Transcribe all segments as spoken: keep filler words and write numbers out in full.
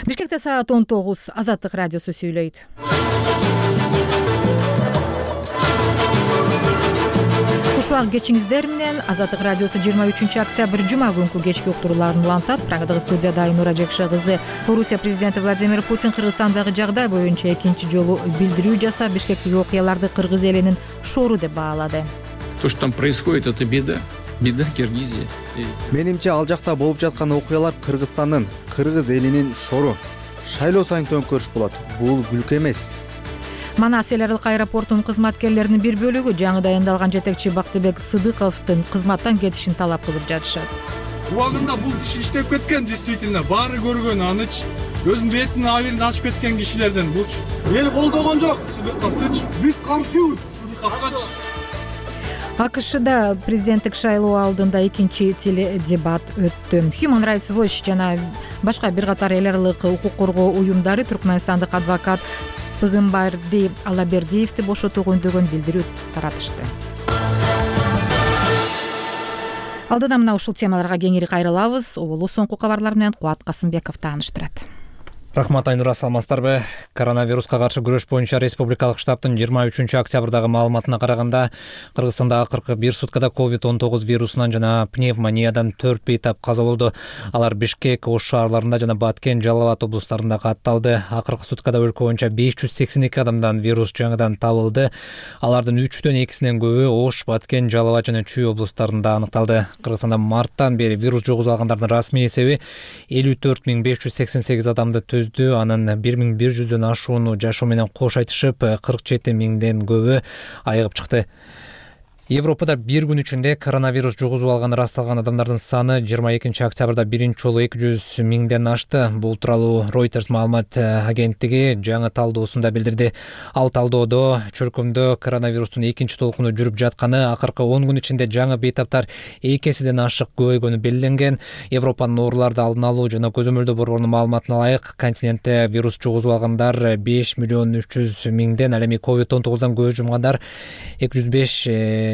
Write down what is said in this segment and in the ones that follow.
Бишкекте саат он тогуз. Азаттык радиосу сүйлөйт. Кушубак кечиңиздер менен Азаттык радиосу жыйырма үчүнчү октябрь жума күнкү кечки уктурууларын улантат. Программадагы студияда Айнура Жекше кызы. Орусия президенти Владимир Путин Кыргызстандагы жагдай боюнча экинчи жолу билдирүү жасап, Бишкектеги окуяларды кыргыз элинин шору деп баалады. То, что там происходит, это беда. Беда Киргизии. Менимче ал жакта болуп жаткан окуялар Кыргызстандын, кыргыз элинин шору. Шайлоо сайын төңкөрүш болот. Бул күлкү эмес. Манас эл аралык аэропортунун кызматкерлеринин бир бөлүгү жаңы дайындалган жетекчи Бактыбек Сыдыковдун кызматтан кетишин талап кылып жатышат. Убагында бул киши иштеп кеткен, действительно, баары көргөн аныч. Өзүнүн бетинин абилин ачып кеткен кишилерден булчу. Эл колдогон жок Сыдыковдучу. Биз каршыбыз Сыдыковгачы. АКШда президенттик шайлоо алдында экинчи теледебат өттү. Human Rights Watch жана башка бир катар эл аралык укук коргоо уюмдары түркмөнстандык адвокат Пыгымбарди Алабердиевди бошотууга үндөгөн билдирүү таратышты. Алдыда мына ушул темаларга кеңири кайрылабыз. Оболу соңку кабарлар менен Кубат Касымбеков тааныштырат. Рахмат, Айнура, саламатсыздарбы? Коронавируска каршы күрөш боюнча республикалык штабтын жыйырма үчүнчү октябрдагы маалыматына караганда, Кыргызстанда акыркы бир суткада ковид он тогуз вирусунан жана пневмониядан төрт бейтап каза болду. Алар Бишкек, Ош шаарларында жана Баткен, Жалал Абад облустарында катталды. Акыркы суткада өлкө боюнча беш жүз сексен эки адамдан вирус жаңыдан табылды. Алардын үчтөн экисинен көбү Ош, Баткен, Жалал Абад жана Чүй облустарында аныкталды. Кыргызстанда марттан бери вирус жугузуп алгандардын расмий эсеби элүү төрт миң беш жүз сексен сегиз адамды анын бир миң бир жүздөн ашууну жашоо менен кош айтышып, кырк жети миңден көбү айыгып чыкты. Европада бир күн ичинде коронавирус жугузуп алганы расталган адамдардын саны жыйырма экинчи октябрда биринчи жолу эки жүз миңден ашты. Бул тууралуу Reuters маалымат агенттиги жаңы талдоосунда билдирди. Ал талдоодо чөлкөмдө коронавирустун экинчи толкуну жүрүп жатканы, акыркы он күн ичинде жаңы бейтаптар эки эседен ашык көбөйгөнү белгиленген. Европанын ооруларды алдын алуу жана көзөмөлдөө борборунун маалыматына ылайык, континентте вирус жугузуп алгандар беш миллион үч жүз миңден, ал эми ковид он тогуздан көз жумгандар эки жүз беш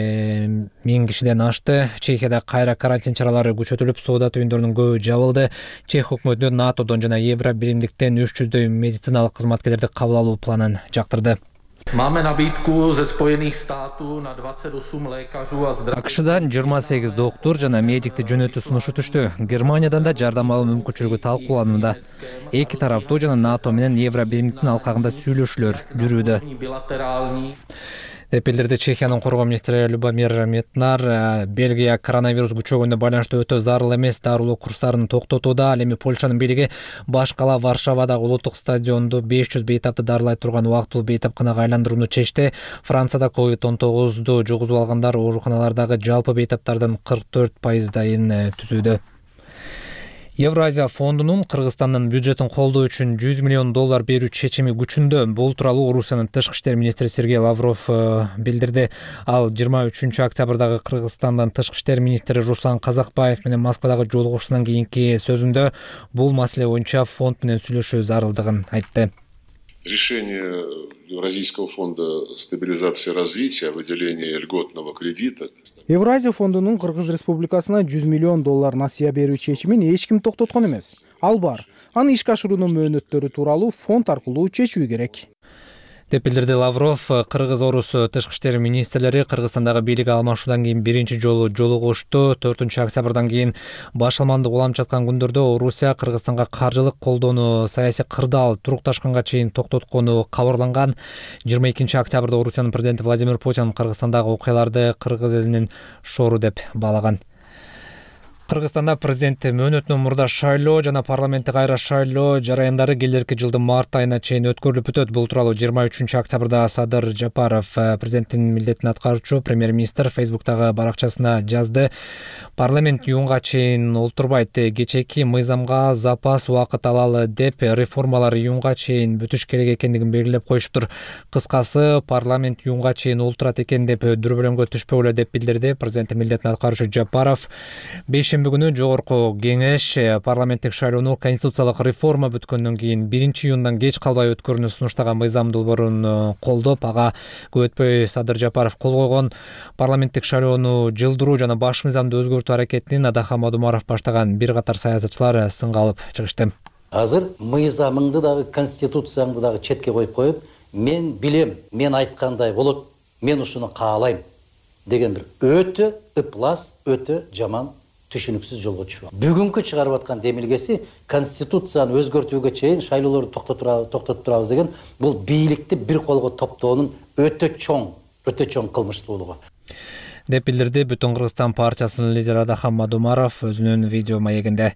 миң кишиден ашты. Чехияда кайра карантин чаралары күчөтүлүп, соода түйүндөрүнүн көбү жабылды. Чех өкмөтү НАТОдон жана Евро биримдиктен үч жүздөй медициналык кызматкерлерди кабыл алуу планын жактырды. Máme nabídku ze Spojených států na двадцать восемь lékařů a zdravotníků. АКШдан жыйырма сегиз доктор жана медикти жөнөтүү сунушу түштү. Германиядан да жардам алуу мүмкүнчүлүгү талкууланууда. Эки тараптуу жана НАТО менен Евро биримдиктин алкагында сүйлөшүүлөр жүрүүдө. деп билдирди Чехиянын коргоо министри Любомир Метнар. Бельгия коронавирус күчөгөнүнө байланыштуу өтө зарыл эмес дарылоо курстарын токтотууда. Ал эми Польшанын бийлиги баш кала Варшавадагы улуттук стадионду беш жүз бейтапты дарылай турган убактылуу бейтапканага айландырууну чечти. Францияда ковид он тогузду жугузуп алгандар ооруканалардагы жалпы бейтаптардын кырк төрт пайыздайын түзүүдө. Евразия фондунун Кыргызстандын бюджетин колдоо үчүн жүз миллион доллар берүү чечими күчүндө. Бул тууралуу Орусиянын тышкы иштер министри Сергей Лавров билдирди. Ал жыйырма үчүнчү октябрдагы Кыргызстандын тышкы иштер министри Руслан Казакбаев менен Москвадагы жолугушуусунан кийинки сөзүндө бул маселе боюнча фонд менен сүйлөшүү зарылдыгын айтты. Решение Евразийского фонда стабилизации и развития о выделении льготного кредита. Евразия фондунун Кыргыз Республикасына жүз миллион доллар насыя берүү чечимин эч ким токтоткон эмес. Ал бар. Аны ишке ашыруунун мөөнөттөрү тууралуу фонд аркылуу чечүү керек. деп билдирди Лавров. Кыргыз-Орус тышкы иштер министрлери Кыргызстандагы бийлик алмашуудан кийин биринчи жолу жолугушту. төртүнчү октябрдан кийин башалмандык улам жаткан күндөрдө Орусия Кыргызстанга каржылык колдоону саясий кырдаал турукташканга чейин токтоткону кабарланган. жыйырма экинчи октябрда Орусиянын президенти Владимир Путин Кыргызстандагы окуяларды кыргыз элинин шору деп баалаган. Кыргызстанда президенти мөөнөтүнөн мурда шайлоо жана парламентти кайра шайлоо жараяндары келерки жылдын март айына чейин өткөрүлүп өтөт. Бул тууралуу жыйырма үчүнчү октябрда Садыр Жапаров, президенттин милдетин аткаруучу премьер-министр, Фейсбуктагы баракчасына жазды. Парламент июнга чейин олтурбайт. Кечээки мыйзамга запас убакыт алалы деп реформалар июнга чейин бүтүш керек экендигин белгилеп коюшуптур. Кыскасы, парламент июнга чейин олтурат экен деп дүрбөлөңгө түшпөгүлө деп билдирди президенттин милдетин аткаруучу Жапаров. Бейшемби күнү жогорку кеңеш парламенттик шайлоону конституциялык реформа бүткөндөн кийин биринчи июндан кеч калбай өткөрүүнү сунуштаган мыйзам долбоорун колдоп, ага көп өтпөй Садыр Жапаров кол койгон. Парламенттик шайлоону жылдыруу жана баш мыйзамды өзгөртүү аракетин Адахан Мадумаров баштаган бир катар саясатчылар сынга алып чыгышты. Азыр мыйзамыңды дагы, конституцияңды дагы четке коюп коюп, мен билем, мен айткандай болот, мен ушуну каалайм деген бир өтө ыплас, өтө жаман түшүнүксүз жолго түшүп. Бүгүнкү чыгарып аткан демилгеси конституцияны өзгөртүүгө чейин шайлоолорду токтотуп турабыз деген бул бийликти бир колго топтоонун өтө чоң, өтө чоң кылмыштуулугу деп билдирди Бүтүн Кыргызстан партиясынын лидери Адахан Мадумаров өзүнүн видео маегинде.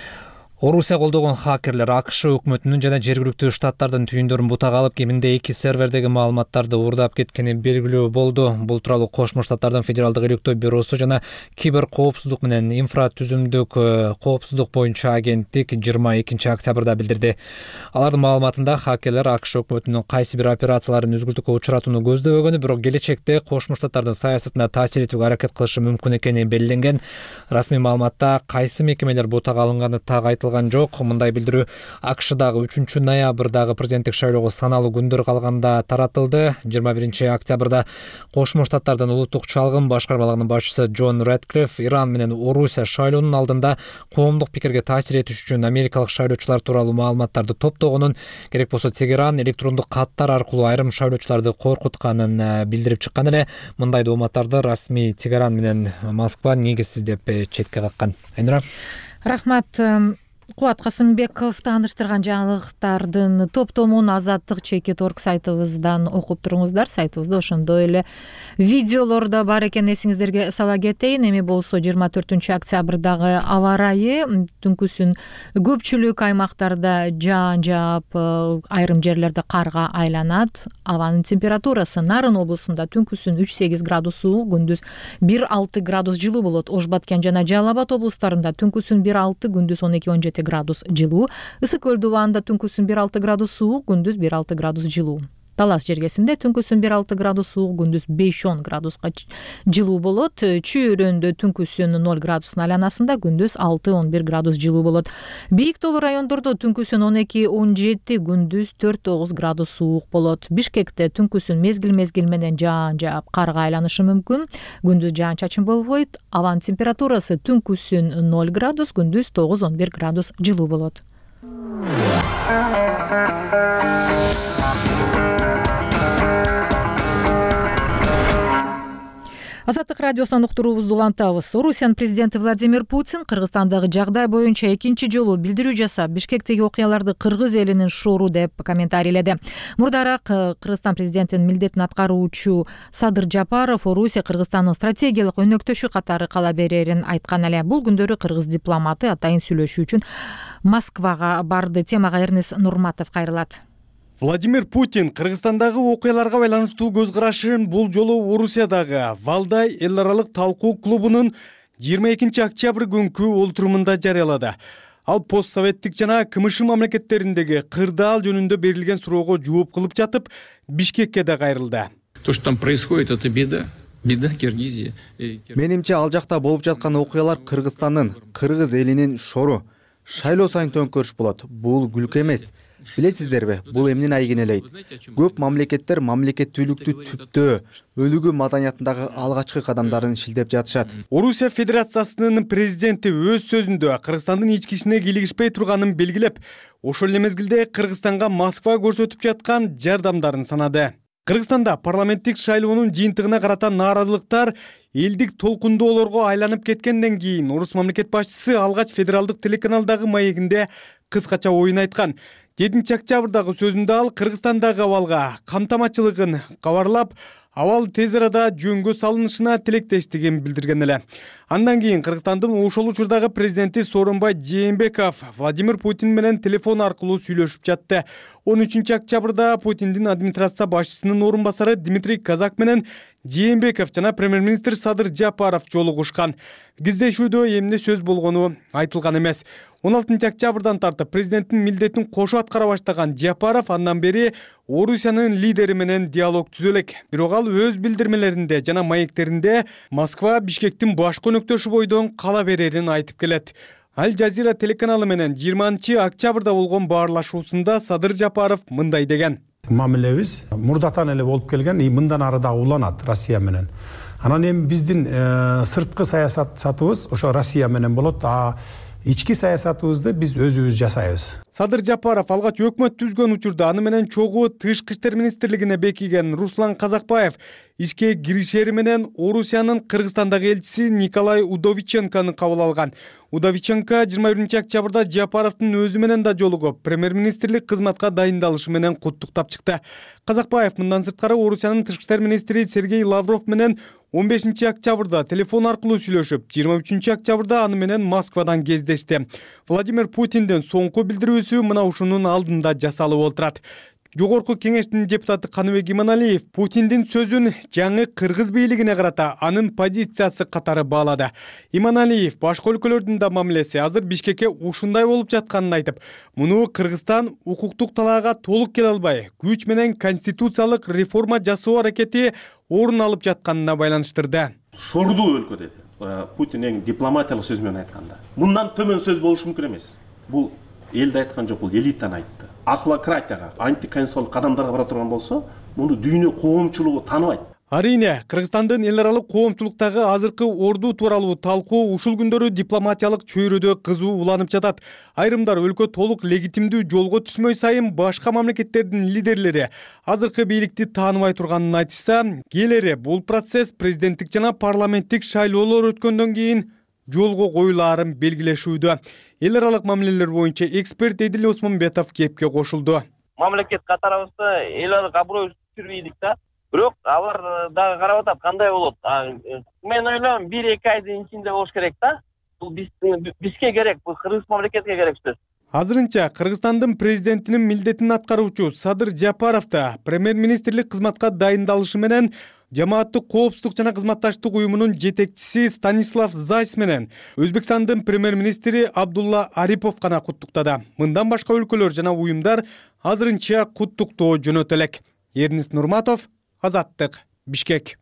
Орусия колдогон хакерлер АКШ өкмөтүнүн жана жергиликтүү штаттардын түйүндөрүн бутак алып, кеминде эки сервердеги маалыматтарды уурдап кеткени белгилүү болду. Бул тууралуу Кошмо Штаттардын Федералдык иликтөө бюросу жана кибер коопсуздук менен инфратүзүмдүк коопсуздук боюнча агенттик жыйырма экинчи октябрда билдирди. Алардын маалыматында хакерлер АКШ өкмөтүнүн кайсы бир операцияларын үзгүлтүккө учуратууну көздөбөгөнү, бирок келечекте Кошмо Штаттардын саясатына таасир этүүгө аракет кылышы мүмкүн экени белгиленген. Расмий маалыматта кайсы мекемелер бутак алынганы так айтылган жок. Мындай билдирүү АКШдагы үчүнчү ноябрдагы президенттик шайлоого саналуу күндөр калганда таратылды. жыйырма биринчи октябрда Кошмо Штаттардын улуттук чалгын башкармалыгынын башчысы Джон Рэдклифф Иран менен Орусия шайлоонун алдында коомдук пикирге таасир этиш үчүн америкалык шайлоочулар тууралуу маалыматтарды топтогонун, керек болсо Тегеран электрондук каттар аркылуу айрым шайлоочуларды коркутканын билдирип чыккан эле. Мындай дооматтарды расмий Тегеран менен Москва негизсиз деп четке каккан. Айнура. Рахмат. Кубат Касымбеков тааныштырган жаңылыктардын топтомун Азаттык чекит орг сайтыбыздан окуп туруңуздар. Сайтыбызда ошондой эле видеолор да бар экен, эсиңиздерге сала кетейин. Эми болсо жыйырма төртүнчү октябрдагы аба ырайы түнкүсүн көпчүлүк аймактарда жаан жаап, айрым жерлерде карга айланат. Абанын температурасы Нарын облусунда түнкүсүн үч сегиз градус суук, күндүз бир алты градус жылуу болот. Ош Баткен жана Жалал Абад облустарында түнкүсүн бир алты, күндүз он эки он жети градус жылуу. Ысык Көл дубаанда түнкүсүн бир алты градус суук, күндүз бир алты градус жылуу. Талас жергесинде түнкүсүн бир алты градус суук, күндүз беш он градуска жылуу болот. Чүйөрөндө түнкүсүн ноль градустун айланасында, күндүз алты он бир градус жылуу болот. Бийик тоолуу райондордо түнкүсүн он эки он жети, күндүз төрт тогуз градус суук болот. Бишкекте түнкүсүн мезгил-мезгил менен жаан жаап, карга айланышы мүмкүн. Күндүз жаан чачын болбойт. Абанын температурасы түнкүсүн ноль градус, күндүз тогуз он бир градус жылуу болот. Азаттык радиосунан уктуруубузду улантабыз. Орусиянын президенти Владимир Путин Кыргызстандагы жагдай боюнча экинчи жолу билдирүү жасап, Бишкектеги окуяларды кыргыз элинин шору деп комментарийледи. Мурдараак Кыргызстан президентинин милдетин аткаруучу Садыр Жапаров Орусия Кыргызстандын стратегиялык өнөктөшү катары кала берерин айткан эле. Бул күндөрү кыргыз дипломаты атайын сүйлөшүү үчүн Москвага барды. Темага Эрнес Нурматов кайрылат. Владимир Путин Кыргызстандагы окуяларга байланыштуу көз карашын бул жолу Орусиядагы Валдай эл аралык талкуу клубунун жыйырма экинчи октябрь күнкү олтурумунда жарыялады. Ал постсоветтик жана КМШ мамлекеттериндеги кырдаал жөнүндө берилген суроого жооп кылып жатып, Бишкекке да кайрылды. То, что там происходит, это беда. Беда Киргизия. Менимче ал жакта болуп жаткан окуялар Кыргызстандын, кыргыз элинин шору. Шайлоо сайын төңкөрүш болот. Бул күлкү эмес. Билесиздерби, бул эмнени айгинелейт? Көп мамлекеттер мамлекеттүүлүктү түптөө, өлүгү маданиятындагы алгачкы кадамдарын шилдеп жатышат. Орусия Федерациясынын президенти өз сөзүндө Кыргызстандын ички ишине кийлигишпей турганын белгилеп, ошол эле мезгилде Кыргызстанга Москва көрсөтүп жаткан жардамдарын санады. Кыргызстанда парламенттик шайлоонун жыйынтыгына карата нааразылыктар элдик толкундоолорго айланып кеткенден кийин Орус мамлекет башчысы алгач федералдык телеканалдагы маегинде кыскача оюн айткан. жетинчи октябрдагы сөзүндө ал Кыргызстандагы абалга камтамачылыгын кабарлап, абал тез арада жөнгө салынышына тилектештигин билдирген эле. Андан кийин Кыргызстандын ошол учурдагы президенти Сооронбай Жээнбеков Владимир Путин менен телефон аркылуу сүйлөшүп жатты. он үчүнчү октябрда Путиндин администрация башчысынын орун басары Дмитрий Казак менен Жээнбеков жана премьер-министр Садыр Жапаров жолугушкан. Кездешүүдө эмне сөз болгону айтылган эмес. он алтынчы октябрдан тартып президенттин милдетин кошо аткара баштаган Жапаров андан бери Орусиянын лидери менен диалог түзө элек. Бирок ал өз билдирмелеринде жана маектеринде Москва Бишкектин башкы өнөктөшү бойдон кала берерин айтып келет. Ал Жазира телеканалы менен жыйырманчы октябрда болгон баарлашуусунда Садыр Жапаров мындай деген. Мамилебиз мурдатан эле болуп келген, мындан ары да уланат Россия менен. Анан эми биздин сырткы саясатыбыз ошо Россия менен болот, а ички саясатыбызды биз өзүбүз жасайбыз. Садыр Жапаров алгач өкмөт түзгөн учурда аны менен чогуу Тышкы иштер министрлигине бекиген Руслан Казакбаев ишке киришери менен Орусиянын Кыргызстандагы элчиси Николай Удовиченкону кабыл алган. Удовиченко жыйырма биринчи октябрда Жапаровдун өзү менен да жолугуп, премьер-министрлик кызматка дайындалышы менен куттуктап чыкты. Казакбаев мындан сырткары Орусиянын Тышкы иштер министри Сергей Лавров менен он бешинчи октябрда телефон аркылуу сүйлөшүп, жыйырма үчүнчү октябрда аны менен Москвадан кездешти. Владимир Путиндин соңку билдирүүсү мына ушунун алдында жасалып отурат. Жогорку кеңештин депутаты Каныбек Иманалиев Путиндин сөзүн жаңы кыргыз бийлигине карата анын позициясы катары баалады. Иманалиев башка өлкөлөрдүн да мамилеси азыр Бишкекке ушундай болуп жатканын айтып, муну Кыргызстан укуктук талаага толук келе албай, күч менен конституциялык реформа жасоо аракети орун алып жатканына байланыштырды. Шордуу өлкө деди. Путин эң дипломатиялык сөз менен айтканда. Мындан төмөн сөз болушу мүмкүн эмес. Бул элди айткан жок, бул элитаны айтты. Ахлократияга, антиконституциялык кадамдарга бара турган болсо, муну дүйнө коомчулугу тааныбайт. Арине, Кыргызстандын эл аралык коомчулуктагы азыркы орду тууралуу талкуу ушул күндөрү дипломатиялык чөйрөдө кызуу уланып жатат. Айрымдар өлкө толук легитимдүү жолго түшмөй сайын башка мамлекеттердин лидерлери азыркы бийликти тааныбай турганын айтышса, келери бул процесс президенттик жана парламенттик шайлоолор өткөндөн кийин жолго коюлаарын белгилешүүдө. Эл аралык мамилелер боюнча эксперт Эдил Осмонбетов кепке кошулду. Мамлекет катарыбызда эл аралык аброй түшүрбөйдүк да. Бирок алар дагы карап атат кандай болот. Мен ойлойм бир эки айдын ичинде болуш керек да. Бул бизге керек, бул кыргыз мамлекетке керек сөз. Азырынча Кыргызстандын президентинин милдетин аткаруучу Садыр Жапаров да премьер-министрлик кызматка дайындалышы менен Жамааттык коопсуздук жана кызматташтык уюмунун жетекчиси Станислав Зайс менен Өзбекстандын премьер-министри Абдулла Арипов гана куттуктады. Мындан башка өлкөлөр жана уюмдар азырынча куттуктоо жөнөтө элек. Эрнис Нурматов, Азаттык, Бишкек.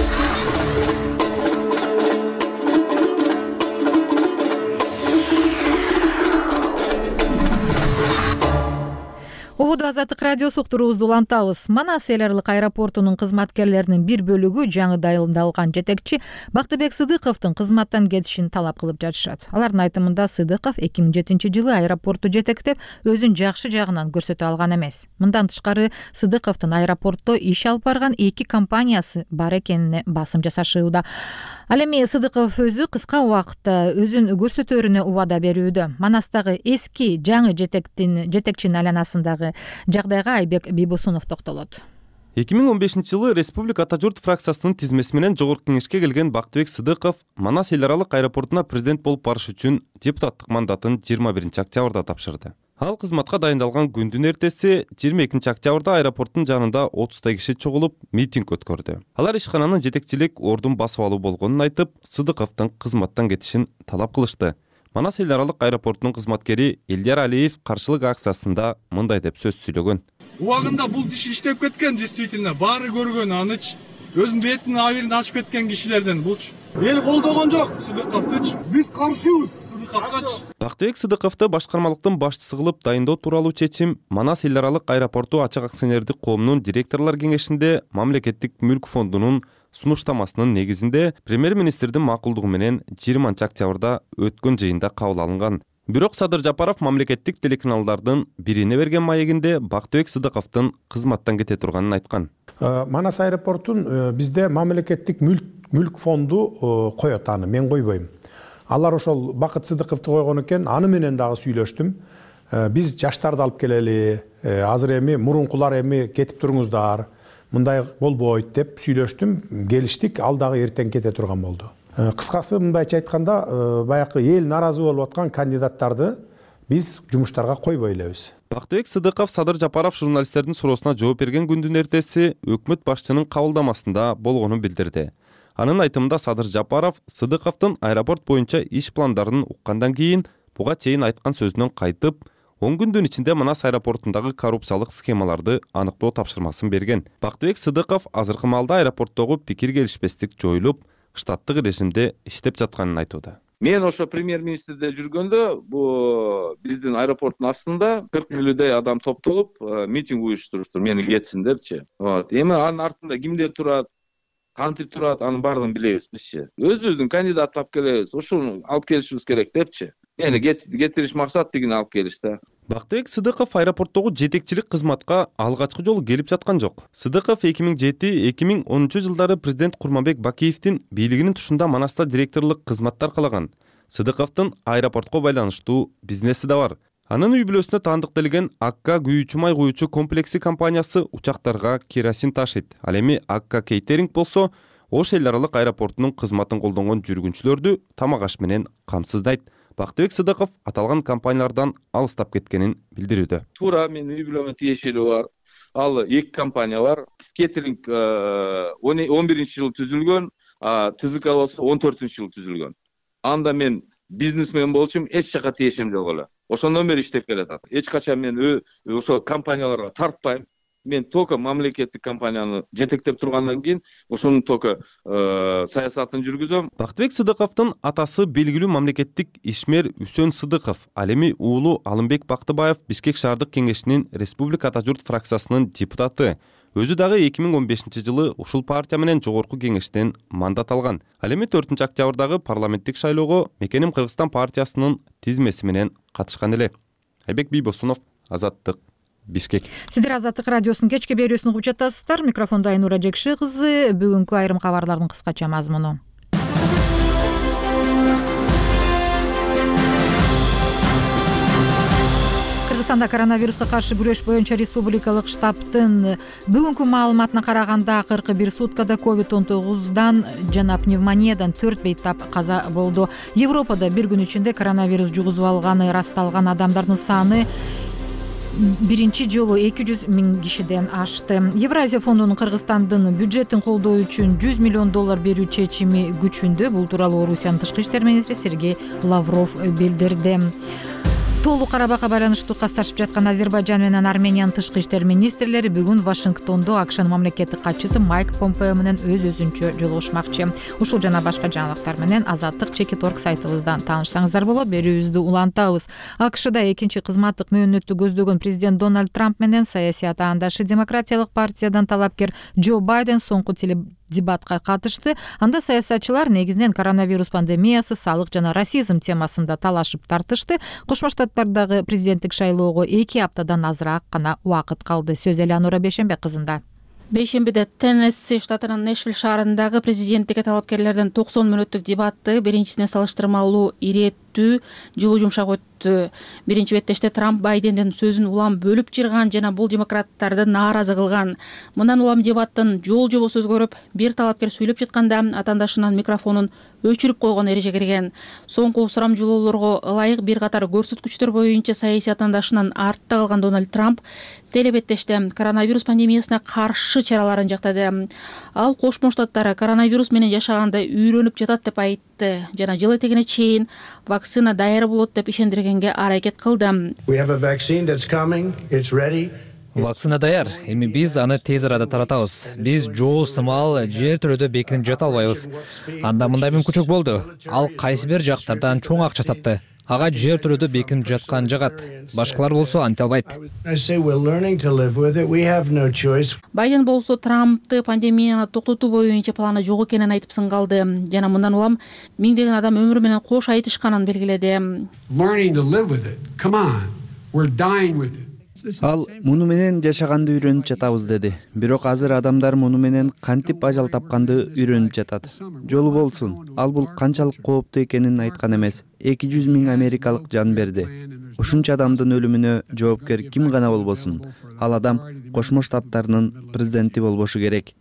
Угуду Азаттык радиосу уктуруубузду улантабыз. Манас эл аралык аэропортунун кызматкерлеринин бир бөлүгү жаңы дайындалган жетекчи Бактыбек Сыдыковдун кызматтан кетишин талап кылып жатышат. Алардын айтымында Сыдыков эки миң жетинчи жылы аэропорту жетектеп, өзүн жакшы жагынан көрсөтө алган эмес. Мындан тышкары Сыдыковдун аэропортто иш алып барган эки компаниясы бар экенине басым жасашууда. Ал эми Сыдыков өзү кыска убакытта өзүн көрсөтөрүнө убада берүүдө. Манастагы эски жаңы жетектин жетекчинин айланасындагы жагдайга Айбек Бийбосунов токтолот. эки миң он бешинчи жылы Республика Ата журт фракциясынын тизмеси менен Жогорку кеңешке келген Бактыбек Сыдыков Манас эл аралык аэропортуна президент болуп барыш үчүн депутаттык мандатын жыйырма биринчи октябрда тапшырды. Ал кызматка дайындалган күндүн эртеси жыйырма экинчи октябрда аэропорттун жанында отуздай киши чогулуп митинг өткөрдү. Алар ишкананын жетекчилик ордун басып алуу болгонун айтып, Сыдыковдун кызматтан кетишин талап кылышты. Манас эл аралык аэропортунун кызматкери Элдияр Алиев каршылык акциясында мындай деп сөз сүйлөгөн. Убагында бул иш иштеп кеткен, действительно баары көргөн аныч. Өзүнүн бетин абийирин ачып кеткен кишилерден булчу. Эл колдогон жок Сыдыковдучу. Биз каршыбыз Сыдыковгачы. Бактыбек Сыдыковду башкармалыктын башчысы кылып дайындоо тууралуу чечим Манас эл аралык аэропорту ачык акционердик коомунун директорлор кеңешинде мамлекеттик мүлк фондунун сунуштамасынын негизинде премьер-министрдин макулдугу менен жыйырманчы октябрда өткөн жыйында кабыл алынган. Бирок Садыр Жапаров мамлекеттик телеканалдардын бирине берген маегинде Бактыбек Сыдыковдун кызматтан кете турганын айткан. Манас аэропортун бизде мамлекеттик мүлк фонду коет, аны мен койбойм. Алар ошол Бакыт Сыдыковду койгон экен, аны менен дагы сүйлөштүм. Биз жаштарды алып келели, азыр эми мурункулар эми кетип туруңуздар, мындай болбойт деп сүйлөштүм, келиштик, ал дагы эртең кете турган болду. Кыскасы мындайча айтканда, баягы эл наразы болуп аткан кандидаттарды биз жумуштарга койбой элебиз. Бактыбек Сыдыков Садыр Жапаров журналисттердин суроосуна жооп берген күндүн эртеси өкмөт башчынын кабылдамасында болгонун билдирди. Анын айтымында Садыр Жапаров Сыдыковдун аэропорт боюнча иш пландарын уккандан кийин буга чейин айткан сөзүнөн кайтып, он күндүн ичинде Манас аэропортундагы коррупциялык схемаларды аныктоо тапшырмасын берген. Бактыбек Сыдыков азыркы маалда аэропорттогу пикир келишпестик жоюлуп, штаттык режимде иштеп жатканын айтууда. Мен ошо премьер-министрде жүргөндө, бу биздин аэропорттун астында кырк элүүдөй адам топтолуп, митинг уюштуруштур, мени кетсин депчи. Вот. Эми анын артында кимдер турат, кантип турат, анын баардыгын билебиз бизчи. Өзүбүздүн кандидат алып келебиз, ушуну алып келишибиз керек депчи. Мени кетириш максат дегени алып келишти. Бактыбек Сыдыков аэропорттогу жетекчилик кызматка алгачкы жолу келип жаткан жок. Сыдыков эки миң жети эки миң онунчу жылдары президент Курманбек Бакиевдин бийлигинин тушунда Манаста директорлук кызматтар калаган. Сыдыковдун аэропортко байланыштуу бизнеси да бар. Анын үй бүлөсүнө таандыкталган Акка күйүүчү май куючу комплекси компаниясы учактарга керосин ташыйт. Ал эми Акка Кейтеринг болсо Ош эл аралык аэропортунун кызматын колдонгон жүргүнчүлөрдү тамак аш менен камсыздайт. Бактыбек Сыдыков аталган компаниялардан алыстап кеткенин билдирүүдө. Туура менин үй бүлөмө тиешелүү бар. Ал эки компания бар. Кейтеринг он биринчи жылы түзүлгөн, ТЗК болсо он төртүнчү жылы түзүлгөн. Анда мен бизнесмен болчумун, эч жака тиешем жок эле. Ошондон бери иштеп келатат. Эч качан мен ошо компанияларга тартпайм. Мен только мамлекеттик компанияны жетектеп тургандан кийин ошонун только саясатын жүргүзөм. Бактыбек Сыдыковдун атасы белгилүү мамлекеттик ишмер Үсөн Сыдыков, ал эми уулу Алымбек Бактыбаев Бишкек шаардык кеңешинин Республика Ата журт фракциясынын депутаты. Өзү дагы эки миң он бешинчи жылы ушул партия менен жогорку кеңештен мандат алган. Ал эми төртүнчү октябрдагы парламенттик шайлоого Мекеним Кыргызстан партиясынын тизмеси менен катышкан эле. Айбек Бийбосунов, Азаттык, Бишкек. Сиздер Азаттык радиосунун кечки берүүсүн угуп жатасыздар. Микрофондо Айнура Жекши кызы. Бүгүнкү айрым кабарлардын кыскача мазмуну. Кыргызстанда коронавируска каршы күрөш боюнча республикалык штабтын бүгүнкү маалыматына караганда кырк бир суткада ковид он тогуздан жана пневмониядан төрт бейтап каза болду. Европада бир күн ичинде коронавирус жугузуп алганы ырасталган адамдардын саны биринчи жолу эки жүз миң кишиден ашты. Евразия фондунун Кыргызстандын бюджетин колдоо үчүн жүз миллион доллар берүү чечими күчүндө. Бул тууралуу Орусиянын тышкы иштер министри Сергей Лавров билдирди. Толук карабакка байланыштуу касташып жаткан Азербайжан менен Армениянын тышкы иштер министрлери бүгүн Вашингтондо АКШнын мамлекеттик катчысы Майк Помпео менен өз өзүнчө жолугушмакчы. Ушул жана башка жаңылыктар менен Азаттык чекит орг сайтыбыздан таанышсаңыздар болот. Берүүбүздү улантабыз. АКШда экинчи кызматтык мөөнөттү көздөгөн президент Дональд Трамп менен саясий атаандашы Демократиялык партиядан талапкер Джо Байден соңку дебатка катышты. Анда саясатчылар негизинен коронавирус пандемиясы, салык жана расизм темасында талашып тартышты. Кошмо Штаттардагы президенттик шайлоого эки аптадан азыраак гана убакыт калды. Сөз Элеонора Бейшембек кызында. Бейшембиде Теннесси штатынын Нэшвилл шаарындагы президенттикке талапкерлердин токсон мүнөттүк дебаты биринчисине салыштырмалуу ирээттүү, жылуу жумшак өттү. Биринчи беттеште Трамп Байдендин сөзүн улам бөлүп жырган жана бул демократтарды нааразы кылган. Мындан улам дебаттын жол-жобо сөз көрүп, бир талапкер сүйлөп жатканда атаандашынын микрофонун өчүрүп койгон эреже кирген. Соңку сурамжылоолорго ылайык бир катар көрсөткүчтөр боюнча саясий атаандашынан артта калган Дональд Трамп телебеттеште коронавирус пандемиясына каршы чараларын жактады. Ал Кошмо Штаттар коронавирус менен жашаганды үйрөнүп жатат деп айтты жана жыл этегине чейин вакцина даяр болот деп ишендиргенге аракет кылды. Вакцина даяр, эми биз аны тез арада таратабыз. Биз жоо сымал жер төрөдө бекинип жата албайбыз. Анда мындай мүмкүнчүлүк болду. Ал кайсы бир жактардан чоң акча тапты. Ага жер төрөдө бекинип жаткан жагат. Башкалар болсо анте албайт. Байден болсо Трампты пандемияны токтотуу боюнча планы жок экенин айтып сынгалды. Жана мындан улам миңдеген адам өмүрү менен кош айтышканын белгиледи. Ал муну менен жашаганды үйрөнүп жатабыз деди. Бирок азыр адамдар муну менен кантип ажал тапканды үйрөнүп жатат. Жолу болсун. Ал бул канчалык кооптуу экенин айткан эмес. эки жүз миң америкалык жан берди. Ушунча адамдын өлүмүнө жоопкер ким гана болбосун. Ал адам Кошмо Штаттарынын президенти болбошу керек.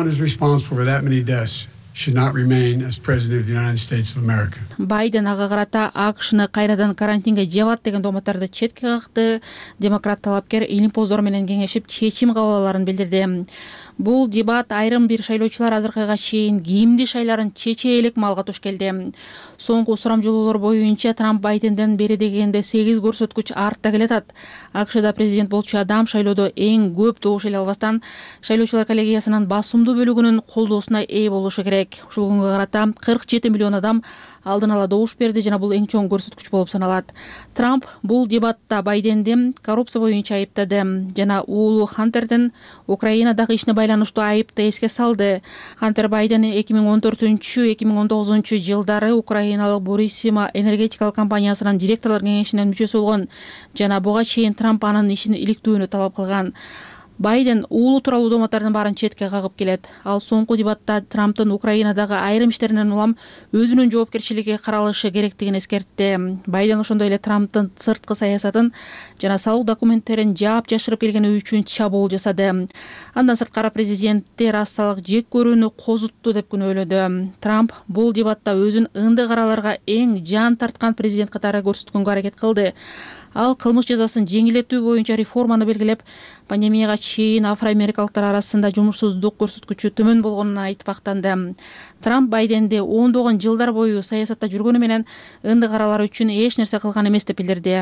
Байден ага карата АКШны кайрадан карантинге жабат деген дооматтарды четке какты. Демократ талапкер илимпоздор менен кеңешип чечим кабыл аларын билдирди. Бул дебат айрым бир шайлоочулар азыркыга чейин кимди шайларын чече элек малга туш келди. Соңку сурамжылоолор боюнча Трамп Байденден бери дегенде сегиз көрсөткүч артта келатат. АКШда президент болчу адам шайлоодо эң көп добуш эле албастан шайлоочулар коллегиясынын басымдуу бөлүгүнүн колдоосуна ээ болушу керек. керек. Ушул күнгө карата кырк жети миллион адам алдын ала добуш берди жана бул эң чоң көрсөткүч болуп саналат. Трамп бул дебатта Байденди коррупция боюнча айыптады жана уулу Хантердин Украинадагы ишине байланыштуу айыпты эске салды. Хантер Байден эки миң он төртүнчү эки миң он тогузунчу жылдары украиналык Бурисима энергетикалык компаниясынын директорлор кеңешинин мүчөсү болгон жана буга чейин Трамп анын ишин иликтүүнү талап кылган. Байден уулу тууралуу дооматтардын баарын четке кагып келет. Ал соңку дебатта Трамптын Украинадагы айрым иштеринен улам өзүнүн жоопкерчилиги каралышы керектигин эскертти. Байден ошондой эле Трамптын сырткы саясатын жана салык документтерин жаап жашырып келгени үчүн чабуул жасады. Андан сырткары президентти расалык жек көрүүнү козутту деп күнөөлөдү. Трамп бул дебатта өзүн ындык араларга эң жан тарткан президент катары көрсөткөнгө аракет кылды. Ал кылмыш жазасын жеңилдетүү боюнча реформаны белгилеп, пандемияга чейин афроамерикалыктар арасында жумушсуздук көрсөткүчү төмөн болгонун айтып мактанды. Трамп Байденди ондогон жылдар бою саясатта жүргөнү менен ындык аралар үчүн эч нерсе кылган эмес деп билдирди.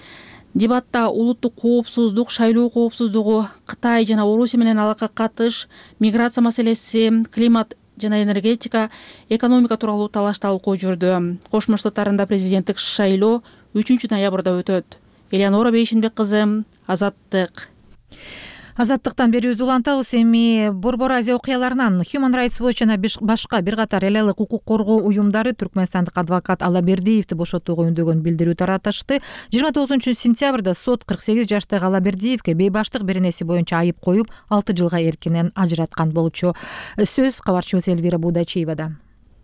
Дебатта улуттук коопсуздук, шайлоо коопсуздугу, Кытай жана Орусия менен алакка катыш, миграция маселеси, климат жана энергетика, экономика тууралуу талаш талкуу жүрдү. Кошмо Штаттарында президенттик шайлоо үчүнчү ноябрда өтөт. Элеонора Бейшинбек кызы, Азаттык. Азаттыктан берүүбүздү улантабыз. Эми Борбор Азия окуяларынан Human Rights Watch жана башка бир катар эл элек укук коргоо уюмдары түркмөнстандык адвокат Алабердиевди бошотууга үндөгөн билдирүү таратышты. жыйырма тогузунчу сентябрда сот кырк сегиз жаштагы Алабердиевге бейбаштык беренеси боюнча айып коюп, алты жылга эркинен ажыраткан болчу. Сөз кабарчыбыз Элвира Будачиевада.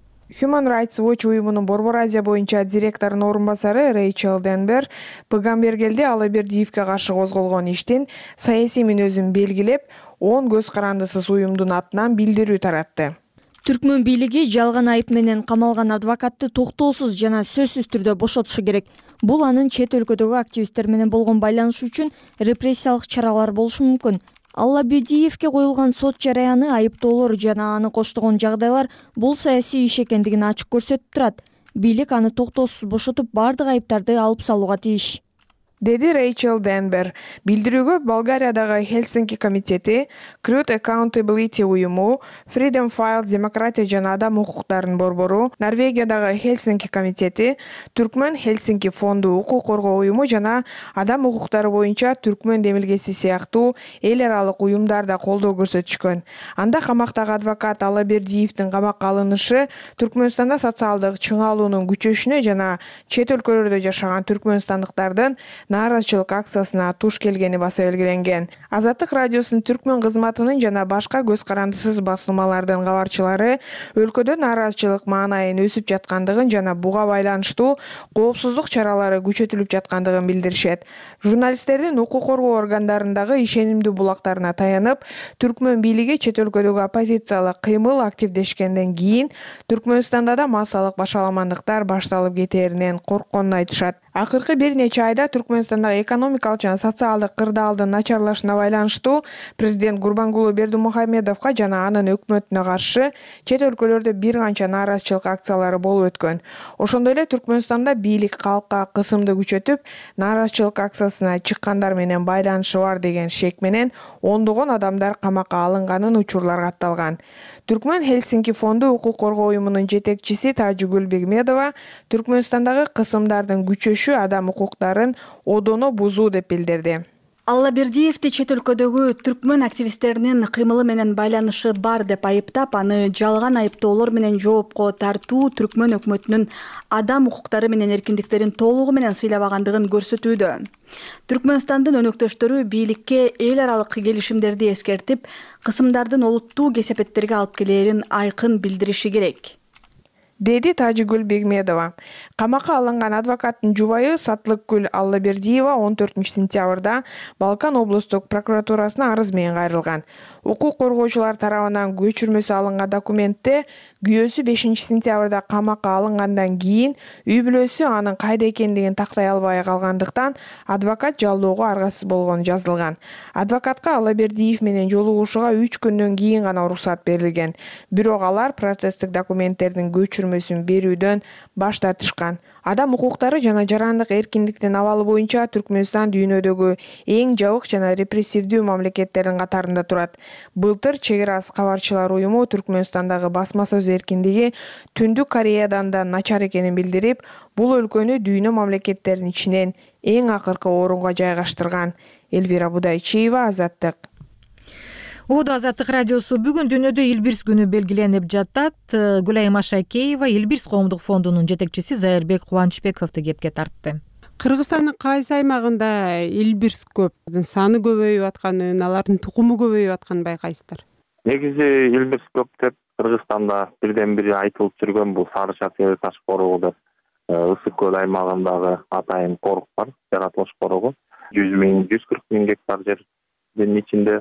Human Rights Watch уюмунун Борбор Азия боюнча директорунун орун басары Рэйчел Денбер Пыгамбергелде Алабердиевге каршы козголгон иштин саясий мүнөзүн белгилеп, он көз карандысыз уюмдун атынан билдирүү таратты. Түркмөн бийлиги жалган айып менен камалган адвокатты токтоосуз жана сөзсүз түрдө бошотушу керек. Бул анын чет өлкөдөгү активисттер менен болгон байланышы үчүн репрессиялык чаралар болушу мүмкүн. Алабердиевге коюлган сот жараяны, айыптоолор жана аны коштогон жагдайлар бул саясий иш экендигин ачык көрсөтүп турат. Бийлик аны токтоосуз бошотуп, бардык айыптарды алып салууга тийиш, деди Рэйчел Денбер. Билдирүүгө Болгариядагы Хелсинки комитети, Truth Accountability уюму, Freedom Files демократия жана адам укуктарынын борбору, Норвегиядагы Хелсинки комитети, Түркмөн Хелсинки фонду, укук коргоо уюму жана адам укуктары боюнча Түркмөн демилгеси сыяктуу эл аралык уюмдар да колдоо көрсөтүшкөн. Анда камактагы адвокат Алабердиевдин камакка алынышы Түркмөнстанда социалдык чыңалуунун күчөшүнө жана чет өлкөлөрдө жашаган түркмөнстандыктардын нааразычылык акциясына туш келгени баса белгиленген. Азаттык радиосунун түркмөн кызматынын жана башка көз карандысыз басылмалардын кабарчылары өлкөдө нааразычылык маанайын өсүп жаткандыгын жана буга байланыштуу коопсуздук чаралары күчөтүлүп жаткандыгын билдиришет. Журналисттердин укук коргоо органдарындагы ишенимдүү булактарына таянып, Түркмөн бийлиги чет өлкөдөгү оппозициялык кыймыл активдешкенден кийин Түркмөнстанда да массалык башаламандыктар башталып кетээринен коркконун айтышат. Акыркы бир нече айда Түркмөнстандагы экономикалык жана социалдык кырдаалдын начарлашына байланыштуу президент Гурбангулы Бердимухамедовго жана анын өкмөтүнө каршы чет өлкөлөрдө бир канча нааразычылык акциялары болуп өткөн. Ошондой эле Түркмөнстанда бийлик калкка кысымды күчөтүп, нааразычылык акциясына чыккандар менен байланышы бар деген шек менен ондогон адамдар камакка алынганын учурлар катталган. Түркмөн Хелсинки фонду укук коргоо уюмунун жетекчиси Тажигүл Бегмедова Түркмөнстандагы кысымдардын күчөшү адам укуктарын одоно бузуу деп билдирди. Алабердиевди чет өлкөдөгү түркмөн активисттеринин кыймылы менен байланышы бар деп айыптап, аны жалган айыптоолор менен жоопко тартуу Түркмөн өкмөтүнүн адам укуктары менен эркиндиктерин толугу менен сыйлабагандыгын көрсөтүүдө. Түркмөнстандын өнөктөштөрү бийликке эл аралык келишимдерди эскертип, кысымдардын олуттуу кесепеттерге алып келээрин айкын билдириши керек, деди Тажигүл Бегмедова. Камакка алынган адвокаттын жубайы Сатлыкгүл Аллабердиева он төртүнчү сентябрда Балкан облустук прокуратурасына арыз менен кайрылган. Укук коргоочулар тарабынан көчүрмөсү алынган документте күйөөсү бешинчи сентябрда камакка алынгандан кийин үй бүлөсү анын кайда экендигин тактай албай калгандыктан адвокат жалоого аргасыз болгону жазылган. Адвокатка Аллабердиев менен жолугушууга үч күндөн кийин гана уруксат берилген. Бирок алар процесстик документтердин көчүрмө көчүрмөсүн берүүдөн баш тартышкан. Адам укуктары жана жарандык эркиндиктин абалы боюнча Түркмөнстан дүйнөдөгү эң жабык жана репрессивдүү мамлекеттердин катарында турат. Былтыр чек ара кабарчылар уюму Түркмөнстандагы басма сөз эркиндиги Түндүк Кореядан да начар экенин билдирип, бул өлкөнү дүйнө мамлекеттеринин ичинен эң акыркы орунга жайгаштырган. Элвира Будайчиева, Азаттык. Ууда Азаттык радиосу бүгүн дүйнөдө Илбирс күнү белгиленип жатат. Гүлайым Ашакеева Илбирс коомдук фондунун жетекчиси Зайырбек Кубанычбековду кепке тартты. Кыргызстандын кайсы аймагында Илбирс көп, саны көбөйүп атканын, алардын тукуму көбөйүп атканын байкайсыздар? Негизи Илбирс көп деп Кыргызстанда бирден бири айтылып жүргөн бул Сары Чак Таш коругу деп Ысык көл аймагындагы атайын корук бар, жаратылыш корогу. жүз миң, жүз кырк миң гектар жердин ичинде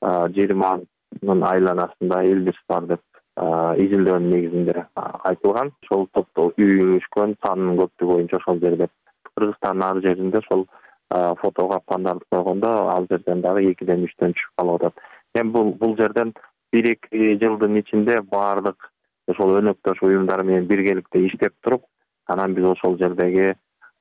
жыйырманын айланасында Илбирс бар деп изилдөөнүн негизинде айтылган. Ошол топто үй өшкөн санынын көптүгү боюнча ошол жерде. Кыргызстандын ар жеринде ошол фотого капкандарды койгондо ал жерден дагы экиден үчтөн түшүп калып атат. Эми бул бул жерден бир эки жылдын ичинде баардык ошол өнөктөш уюмдар менен биргеликте иштеп туруп, анан биз ошол жердеги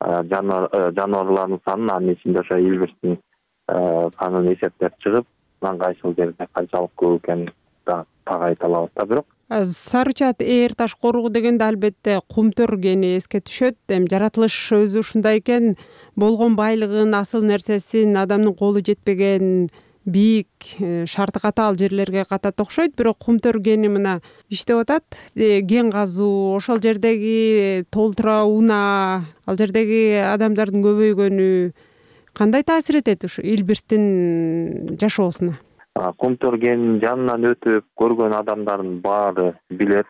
жаныбарлардын санын, анын ичинде ошо Илбирстин санын эсептеп чыгып, анан кайсыл жерде канчалык көп экенин так айта алабыз да. Бирок Сары Чак Таш коругу дегенде албетте кумтөр кени эске түшөт. Эми жаратылыш өзү ушундай экен, болгон байлыгын, асыл нерсесин, адамдын колу жетпеген бийик, шарты катаал жерлерге катат окшойт, бирок кумтөр кени мына иштеп атат. Кен казуу, ошол жердеги толтура унаа, ал жердеги адамдардын көбөйгөнү кандай таасир этет ушу Илбирстин жашоосуна? Кумтөр кенинин жанынан өтүп көргөн адамдардын баары билет.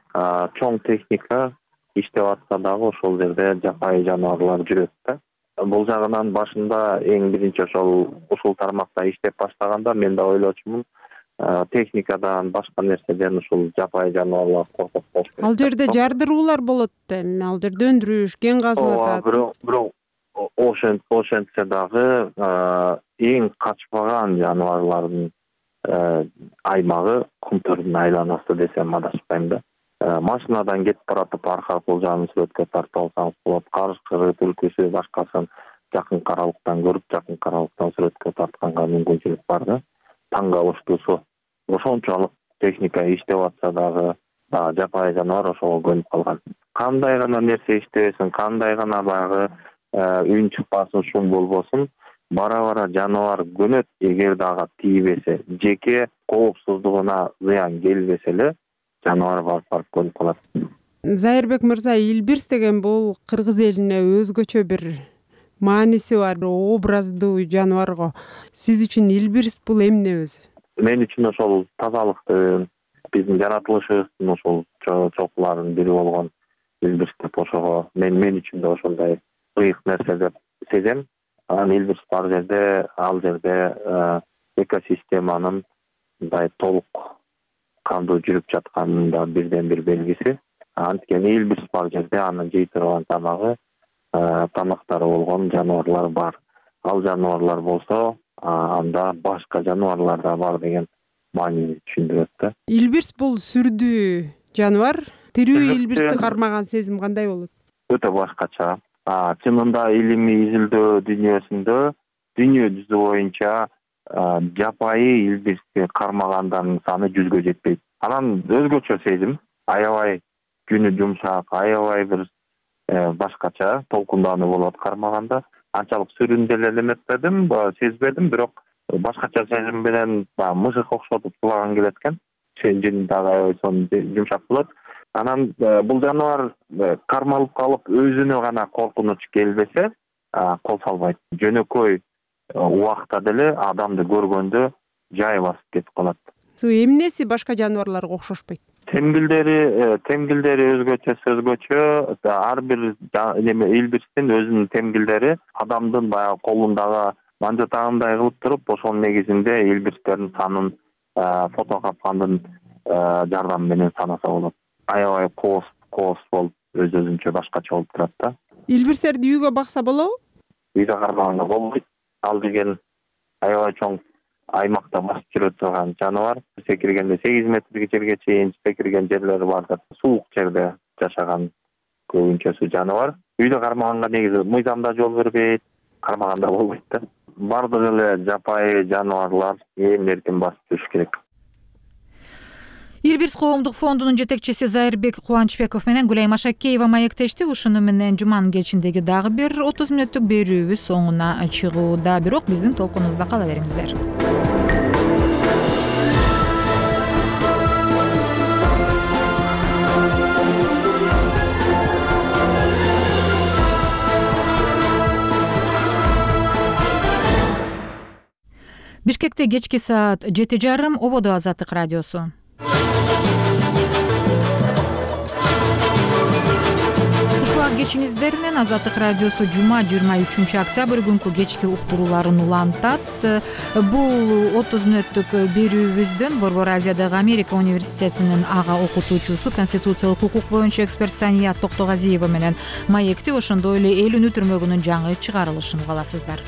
Чоң техника иштеп атса дагы ошол жерде жапайы жаныбарлар жүрөт да. Бул жагынан башында эң биринчи ошол ушул тармакта иштеп баштаганда мен да ойлочумун, техникадан башка нерседен ушул жапайы жаныбарлар коркот болуш керек. Ал жерде жардыруулар болот эми, ал жерде өндүрүш, кен казып атат. Бирок бирок ошентсе дагы эң качпаган жаныбарлардын аймагы кумтөрдүн айланасы десем адашпайм да. Машинадан кетип баратып арка кулжанын сүрөткө тартып алсаңыз болот. Карышкыры, түлкүсү, башкасын жакын каралыктан көрүп, жакын каралыктан сүрөткө тартканга мүмкүнчүлүк бар да. Таң калыштуусу ошончолук техника иштеп атса дагы жапайы жаныбар ошого көнүп калган. Кандай гана нерсе иштебесин, кандай гана баягы үн чыкпасын, шум болбосун, бара-бара жаныбар көнөт. Эгер дагы тийбесе, жеке коопсуздугуна зыян келбесе эле жаныбар барып көнүп калат. Зайырбек мырза, Илбирс деген бул кыргыз элине өзгөчө бир мааниси бар, образдуу жаныбарго. Сиз үчүн Илбирс бул эмне өзү? Мен үчүн ошол тазалыктын, биздин жаратылышыбыздын ошол чокуларынын бири болгон Илбирс деп ошого мен мен үчүн да ошондой ыйык нерсе деп сезем. Анан Илбирс бар жерде, ал жерде экосистеманын мындай толук кандуу жүрүп жатканын да бирден бир белгиси. Анткени Илбирс бар жерде анын жей турган тамагы, тамактары болгон жаныбарлар бар. Ал жаныбарлар болсо, анда башка жаныбарлар да бар деген маанини түшүндүрөт да. Илбирс бул сүрдүү жаныбар. Тирүү Илбирсти кармаган сезим кандай болот? Өтө башкача. Чынында илимий изилдөө дүйнөсүндө дүйнө жүзү боюнча жапайы Илбирсти кармагандардын саны жүзгө жетпейт. Анан өзгөчө сезим, аябай күнү жумшак, аябай бир башкача толкундануу болот кармаганда. Анчалык сүрүндү эле эметпедим, сезбедим, бирок башкача сезим менен мышык окшотуп сулаган келет экен. Жени дагы аябай сонун жумшак болот. Анан бул жаныбар кармалып калып өзүнө гана коркунуч келбесе, кол салбайт. Жөнөкөй убакта деле адамды көргөндө жай басып кетип калат. Эмнеси башка жаныбарларга окшошпойт? Темгилдери, темгилдери өзгөчө өзгөчө. Ар бир неме Илбирстин өзүнүн темгилдери адамдын баягы колундагы манжатагындай кылып туруп, ошонун негизинде Илбирстердин санын фото капкандын жардамы менен санаса болот. Аябай коос, коос болуп, өз өзүнчө башкача болуп турат да. Илбирстерди үйгө бакса болобу? Үйдө кармаганда болбойт. Ал деген аябай чоң аймакта басып жүрө турган жаныбар. Секиргенде сегиз метрге жерге чейин секирген жерлери бар да. Суук жерде жашаган көбүнчөсү жаныбар. Үйдө кармаганга негизи мыйзам да жол бербейт, кармаганда болбойт да. Бардык эле жапайы жаныбарлар эми эркин басып жүрүш керек. Ирбирс коомдук фондунун жетекчиси Зайырбек Кубанычбеков менен Гүлайым Ашакеева маектешти. Ушуну менен жуманын кечиндеги дагы бир отуз мүнөттүк берүүбүз соңуна чыгууда. Бирок биздин толкунубузда кала бериңиздер. Бишкекте кечки саат жети жарым, ободо Азаттык радиосу. Кушубак кечиңиздер менен Азаттык радиосу жума жыйырма үчүнчү октябрь күнкү кечки уктурууларын улантат. Бул отуз мүнөттүк берүүбүздөн Борбор Азиядагы Америка университетинин ага окутуучусу, конституциялык укук боюнча эксперт Сания Токтогазиева менен маекти, ошондой эле эл үнү түрмөгүнүн жаңы чыгарылышын угаласыздар.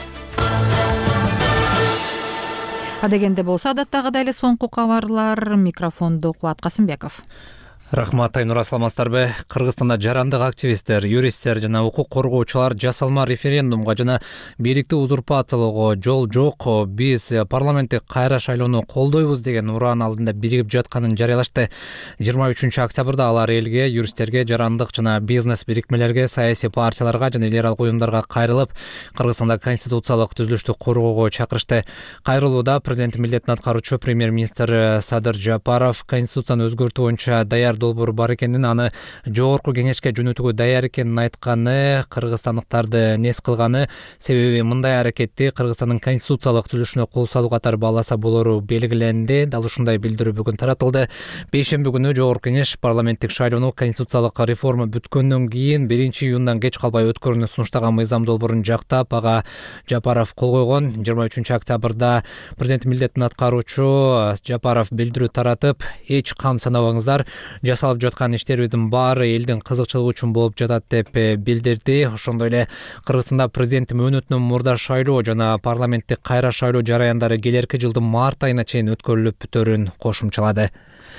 Адегенде болсо адаттагыдай эле соңку кабарлар. Микрофондо Кубат Касымбеков. Рахмат, Айнур, асаламатсыздарбы? Кыргызстанда жарандык активисттер, юристтер жана укук коргоочулар жасалма референдумга жана бийликти узурпациялоого жол жок, биз парламенттик кайра шайлоону колдойбуз деген ураан алдында биригип жатканын жарыялашты. жыйырма үчүнчү октябрда алар элге, юристтерге, жарандык жана бизнес бирикмелерге, саясий партияларга жана эл аралык уюмдарга кайрылып, Кыргызстанда конституциялык түзүлүштү коргоого чакырышты. Кайрылууда президент милдетин аткаруучу премьер-министр Садыр Жапаров конституцияны өзгөртүү боюнча даяр долбоор бар экенин, аны жогорку кеңешке жөнөтүүгө даяр экенин айтканы, кыргызстандыктарды нес кылганы, себеби мындай аракетти Кыргызстандын конституциялык түзүлүшүнө кол салуу катары бааласа болору белгиленди. Дал ушундай билдирүү бүгүн таратылды. Бейшемби күнү жогорку кеңеш парламенттик шайлоону конституциялык реформа бүткөндөн кийин биринчи июндан кеч калбай өткөрүүнү сунуштаган мыйзам долбоорун жактап, ага Жапаров кол койгон. жыйырма үчүнчү октябрда президент милдетин аткаруучу Жапаров билдирүү таратып, эч кам санабаңыздар, жасалып жаткан иштерибиздин баары элдин кызыкчылыгы үчүн болуп жатат деп билдирди. Ошондой эле Кыргызстанда президент мөөнөтүнөн мурда шайлоо жана парламенттик кайра шайлоо жараяндары келерки жылдын март айына чейин өткөрүлүп бүтөөрүн кошумчалады.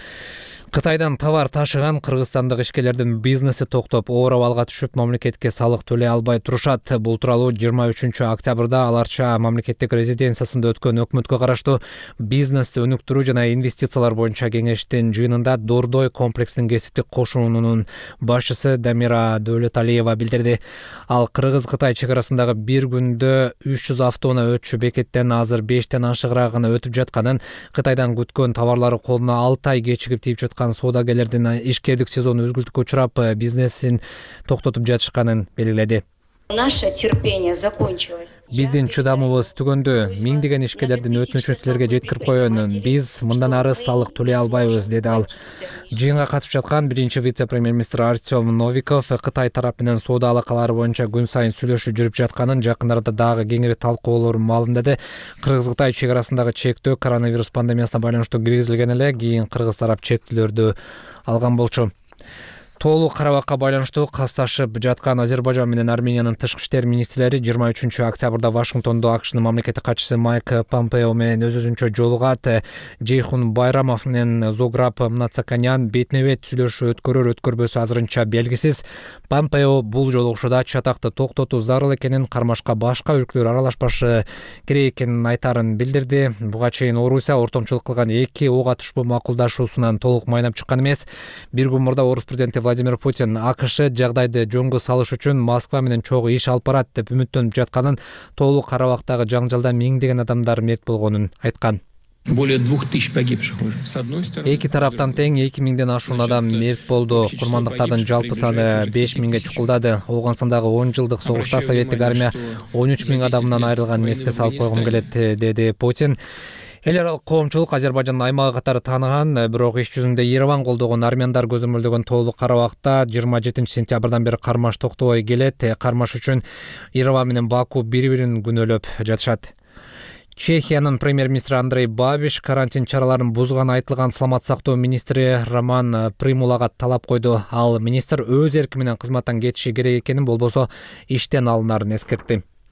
Кытайдан товар ташыган кыргызстандык ишкерлердин бизнеси токтоп, оор абалга түшүп, мамлекетке салык төлөй албай турушат. Бул тууралуу жыйырма үчүнчү октябрда аларча мамлекеттик резиденциясында өткөн өкмөткө караштуу бизнести өнүктүрүү жана инвестициялар боюнча кеңештин жыйынында Дордой комплексинин кесиптик кошуунунун башчысы Дамира Дөөлөталиева билдирди. Ал Кыргыз-Кытай чек арасындагы бир күндө үч жүз автоунаа өтчү бекеттен азыр бештен ашыгыраак гана өтүп жатканын, Кытайдан күткөн товарлары колуна алты ай кечигип тийип жаткан соодагерлердин ишкердик сезону өзгүлтүккө учурап, бизнесин токтотуп жатышканын белгиледи. Наше терпение закончилось. Биздин чыдамыбыз түгөндү. Миңдеген ишкерлердин өтүнүчүн силерге жеткирип коеюн. Биз мындан ары салык төлөй албайбыз, деди ал. Жыйынга катышып жаткан биринчи вице-премьер-министр Артем Новиков Кытай тарап менен соода алакалары боюнча күн сайын сүйлөшүү жүрүп жатканын, жакын арада дагы кеңири талкуулар маалымдады. Кыргыз-Кытай чек арасындагы чектөө коронавирус пандемиясына байланыштуу киргизилген эле, кийин кыргыз тарап чектөөлөрдү алган болчу. Тоолуу карабакка байланыштуу касташып жаткан Азербайжан менен Армениянын тышкы иштер министрлери жыйырма үчүнчү октябрда Вашингтондо АКШнын мамлекеттик катчысы Майк Помпео менен өз-өзүнчө жолугат. Жейхун Байрамов менен Зограб Мнацаканян бетине бет сүйлөшүү өткөрөр өткөрбөсү азырынча белгисиз. Помпео бул жолугушууда чатакты токтотуу зарыл экенин, кармашка башка өлкөлөр аралашпашы керек экенин айтарын билдирди. Буга чейин Орусия ортомчулук кылган эки ок атышпоо макулдашуусунан толук майнап чыккан эмес. Бир күн мурда орус президенти Владимир Путин АКШ жагдайды жөнгө салыш үчүн Москва менен чогуу иш алып барат деп үмүттөнүп жатканын, тоолуу Карабактагы жаңжалда миңдеген адамдар мерт болгонун айткан. Более двух тысяч погибших с одной стороны. Эки тараптан тең эки миңден ашуун адам мерт болду. Курмандыктардын жалпы саны беш миңге чукулдады. Оуганстандагы он жылдык согушта советтик армия он үч миң адамынан айрылганын эске салып койгум келет, деди Путин. Эл аралык коомчулук Азербайжандын аймагы катары тааныган, бирок иш жүзүндө Ереван колдогон армяндар көзөмөлдөгөн тоолуу Карабакта жыйырма жетинчи сентябрдан бери кармаш токтобой келет. Кармаш үчүн Ереван менен Баку бири-бирин күнөөлөп жатышат. Чехиянын премьер-министри Андрей Бабиш карантин чараларын бузган айтылган саламат сактоо министри Роман Примулага талап койду. Ал министр өз эрки менен кызматтан кетиши керек экенин, болбосо иштен алынарын эскертти.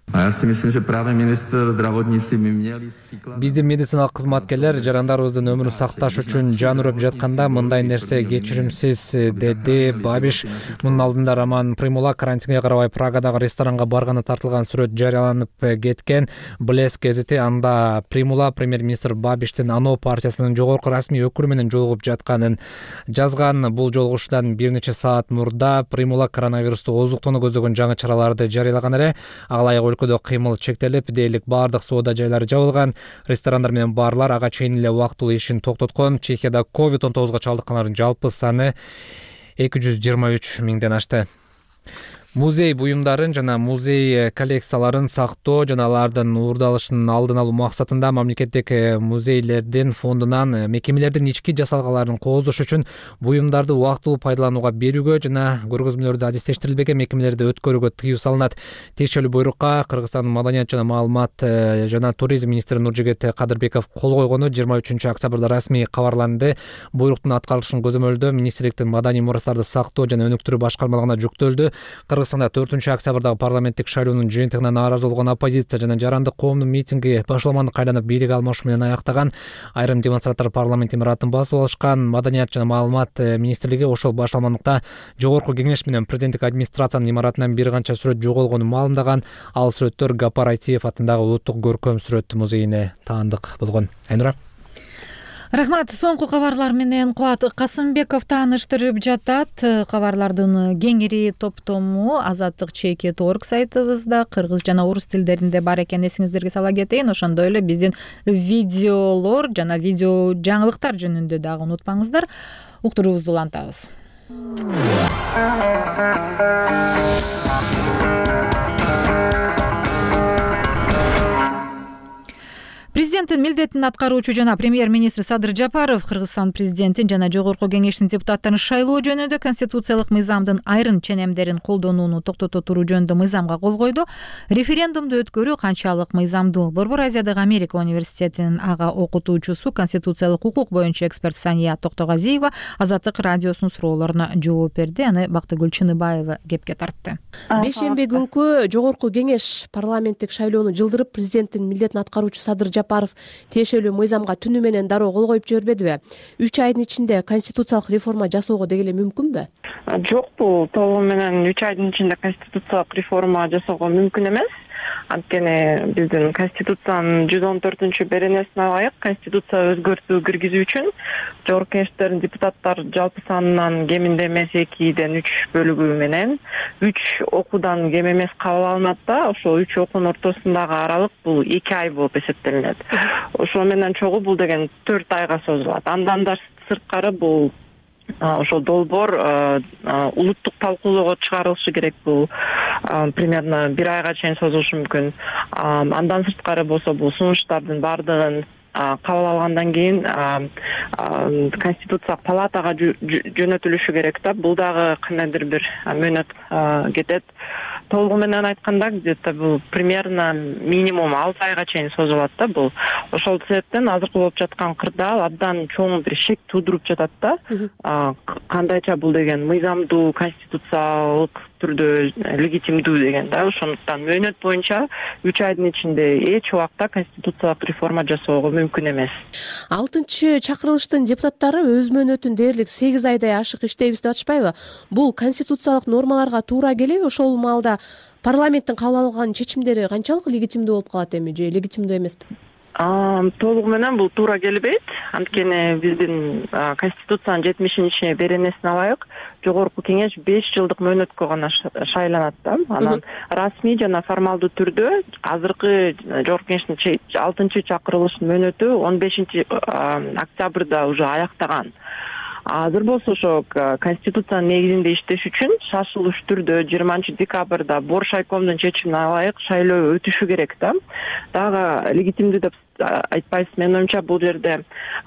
А я си мислим, что правый министр здравоохранения имели Биздин медициналык кызматкерлер жарандарыбыздын өмүрүн сакташ үчүн жан үрөп жатканда мындай нерсе кечиримсиз, деди Бабиш. Мунун алдында Роман Примула карантинге карабай Прагадагы ресторанга барганы тартылган сүрөт жарыяланып кеткен. Блеск гезити анда Примула премьер-министр Бабиштин ано партиясынын жогорку расмий өкүлү менен жолугуп жатканын жазган. Бул жолугушуудан бир нече саат мурда Примула коронавирусту ооздуктоону көздөгөн жаңы чараларды жарыялаган эле. Ага ылайык өлкөдө кыймыл чектелип, дээрлик баардык соода жайлары жабылган. Ресторандар менен барлар ага чейин эле убактылуу ишин токтоткон. Чехияда ковид он тогузга чалдыккандардын жалпы саны эки жүз жыйырма үч миңден ашты. Музей буюмдарын жана музей коллекцияларын сактоо жана алардын уурдалышынын алдын алуу максатында мамлекеттик музейлердин фондунан мекемелердин ички жасалгаларын кооздош үчүн буюмдарды убактылуу пайдаланууга берүүгө жана көргөзмөлөрдү адистештирилбеген мекемелерди өткөрүүгө тыюу салынат. Тиешелүү буйрукка Кыргызстандын маданият жана маалымат жана туризм министри Нуржигит Кадырбеков кол койгону жыйырма үчүнчү октябрда расмий кабарланды. Буйруктун аткарылышын көзөмөлдөө министрликтин маданий мурастарды сактоо жана өнүктүрүү башкармалыгына жүктөлдү. Кыргызстанда төртүнчү октябрдагы парламенттик шайлоонун жыйынтыгына нааразы болгон оппозиция жана жарандык коомдун митинги башламандыкка айланып бийлик алмашуу менен аяктаган. Айрым демонстранттар парламент имаратын басып алышкан. Маданият жана маалымат министрлиги ошол башламандыкта жогорку кеңеш менен президенттик администрациянын имаратынан бир канча сүрөт жоголгонун маалымдаган. Ал сүрөттөр Гапар Айтиев атындагы улуттук көркөм сүрөт музейине таандык болгон. Айнура. Рахмат. Соңку кабарлар менен Кубат Касымбеков тааныштырып жатат. Кабарлардын кеңири топтому Азаттык чекит орг сайтыбызда кыргыз жана орус тилдеринде бар экен, эсиңиздерге сала кетейин. Ошондой эле биздин видеолор жана видео жаңылыктар жөнүндө дагы унутпаңыздар. Уктуруубузду улантабыз. Президенттин милдетин аткаруучу жана премьер-министр Садыр Жапаров Кыргызстан президентин жана жогорку кеңештин депутаттарын шайлоо жөнүндө конституциялык мыйзамдын айрым ченемдерин колдонууну токтото туруу жөнүндө мыйзамга кол койду. Референдумду өткөрүү канчалык мыйзамдуу? Борбор Азиядагы Америка университетинин ага окутуучусу, конституциялык укук боюнча эксперт Сания Токтогазиева Азаттык радиосунун суроолоруна жооп берди. Аны Бактыгүл Чыныбаева кепке тартты. Бешемби күнкү жогорку кеңеш парламенттик шайлоону жылдырып, президенттин милдетин аткаруучу Садыр Жапаров тиешелүү мыйзамга түнү менен дароо кол коюп жибербедиби? үч айдын ичинде конституциялык реформа жасоого дегеле мүмкүнбү? Жок, бул толугу менен үч айдын ичинде конституциялык реформа жасоого мүмкүн эмес. Анткени биздин конституциянын жүз он төртүнчү беренесине ылайык конституция өзгөртүү киргизүү үчүн жогорку кеңештердин депутаттар жалпы санынан кеминде эмес экиден үч бөлүгү менен үч окуудан кем эмес кабыл алынат да, ошол үч окуунун ортосундагы аралык бул эки ай болуп эсептелинет. Ошол менен чогуу бул деген төрт айга созулат. Андан да сырткары бул ошол долбоор улуттук талкуулоого чыгарылышы керек. Бул примерно бир айга чейин созулушу мүмкүн. Андан сырткары болсо бул сунуштардын баардыгын кабыл алгандан кийин конституциялык палатага жөнөтүлүшү керек да. Бул дагы кандайдыр бир мөөнөт кетет. Толугу менен айтканда где-то бул примерно минимум алты айга чейин созулат да бул. Ошол себептен азыркы болуп жаткан кырдаал абдан чоң бир шек туудуруп жатат да. Кандайча бул деген мыйзамдуу, конституциялык түрдө легитимдүү деген да. Ошондуктан мөөнөт боюнча үч айдын ичинде эч убакта конституциялык реформа жасоого мүмкүн эмес. алтынчы чакырылыштын депутаттары өз мөөнөтүн дээрлик сегиз айдай ашык иштейбиз деп атышпайбы? Бул конституциялык нормаларга туура келеби? Ошол маалда парламенттин кабыл алган чечимдери канчалык легитимдүү болуп калат эми же легитимдүү эмеспи? Толугу менен бул туура келбейт. Анткени биздин конституциянын жетимишинчи беренесине ылайык жогорку кеңеш беш жылдык мөөнөткө гана шайланат да. Анан расмий жана формалдуу түрдө азыркы жогорку кеңештин алтынчы чакырылышынын мөөнөтү он бешинчи октябрда уже аяктаган. Азыр болсо ошо конституциянын негизинде иштеш үчүн шашылыш түрдө жыйырманчы декабрда Боршайкомдун чечимине ылайык шайлоо өтүшү керек да. Дагы легитимдүү деп айтпайсыз. Менин оюмча бул жерде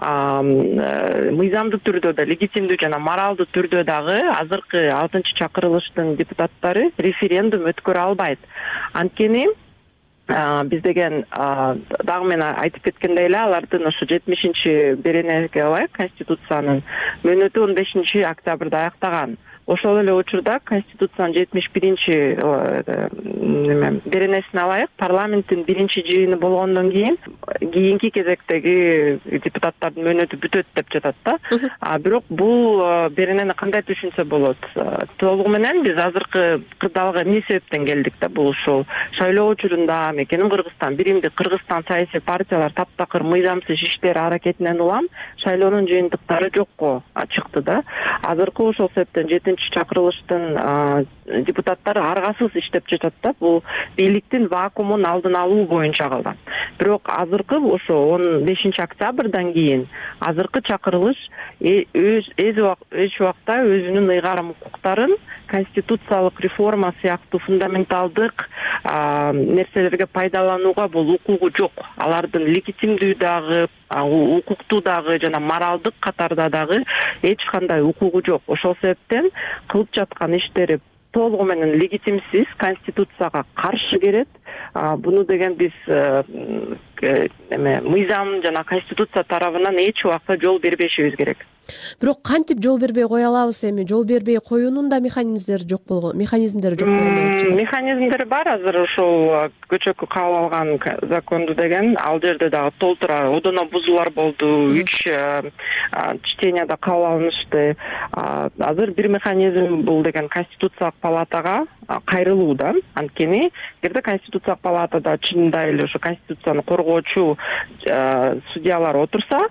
мыйзамдуу түрдө да легитимдүү жана моралдуу түрдө дагы азыркы алтынчы чакырылыштын депутаттары референдум өткөрө албайт. Анткени биз деген дагы мен айтып кеткендей эле алардын ошо жетимишинчи беренеге ылайык конституциянын мөөнөтү он бешинчи октябрда аяктаган. ошол эле учурда конституциянын жетимиш биринчи неме беренесин алайык, парламенттин биринчи жыйыны болгондон кийин кийинки кезектеги депутаттардын мөөнөтү бүтөт деп жатат да. А бирок бул беренени кандай түшүнсө болот? Толугу менен биз азыркы кырдаалга эмне себептен келдик да? Бул ушул шайлоо учурунда мекеним Кыргызстан, биримдик Кыргызстан саясий партиялар таптакыр мыйзамсыз иштер аракетинен улам шайлоонун жыйынтыктары жокко чыкты да. Азыркы ошол себептен жетинчи чакырылыштын депутаттары аргасыз иштеп жатат да. Бул бийликтин вакуумун алдын алуу боюнча калган. Бирок азыркы ошо он бешинчи октябрдан кийин азыркы чакырылыш эч убакта өзүнүн ыйгарым укуктарын конституциялык реформа сыяктуу фундаменталдык нерселерге пайдаланууга бул укугу жок. Алардын легитимдүү дагы, укуктуу дагы жана моралдык катарда дагы эч кандай укугу жок. Ошол себептен кылып жаткан иштери толугу менен легитимсиз, конституцияга каршы келет. Буну деген биз эме мыйзам жана конституция тарабынан эч убакта жол бербешибиз керек. Бирок кантип жол бербей кое алабыз эми? Жол бербей коюунун да механизмдери жок болгон, механизмдери жок болгон. Механизмдери бар. Азыр ошол көчөккө кабыл алган законду деген ал жерде дагы толтура одоно бузуулар болду. Үч чтенияда кабыл алынышты. Азыр бир механизм бул деген конституциялык палатага кайрылуу да. Анткени эгерде конституциялык палатада чынында эле ошо конституцияны коргоочу судьялар отурса,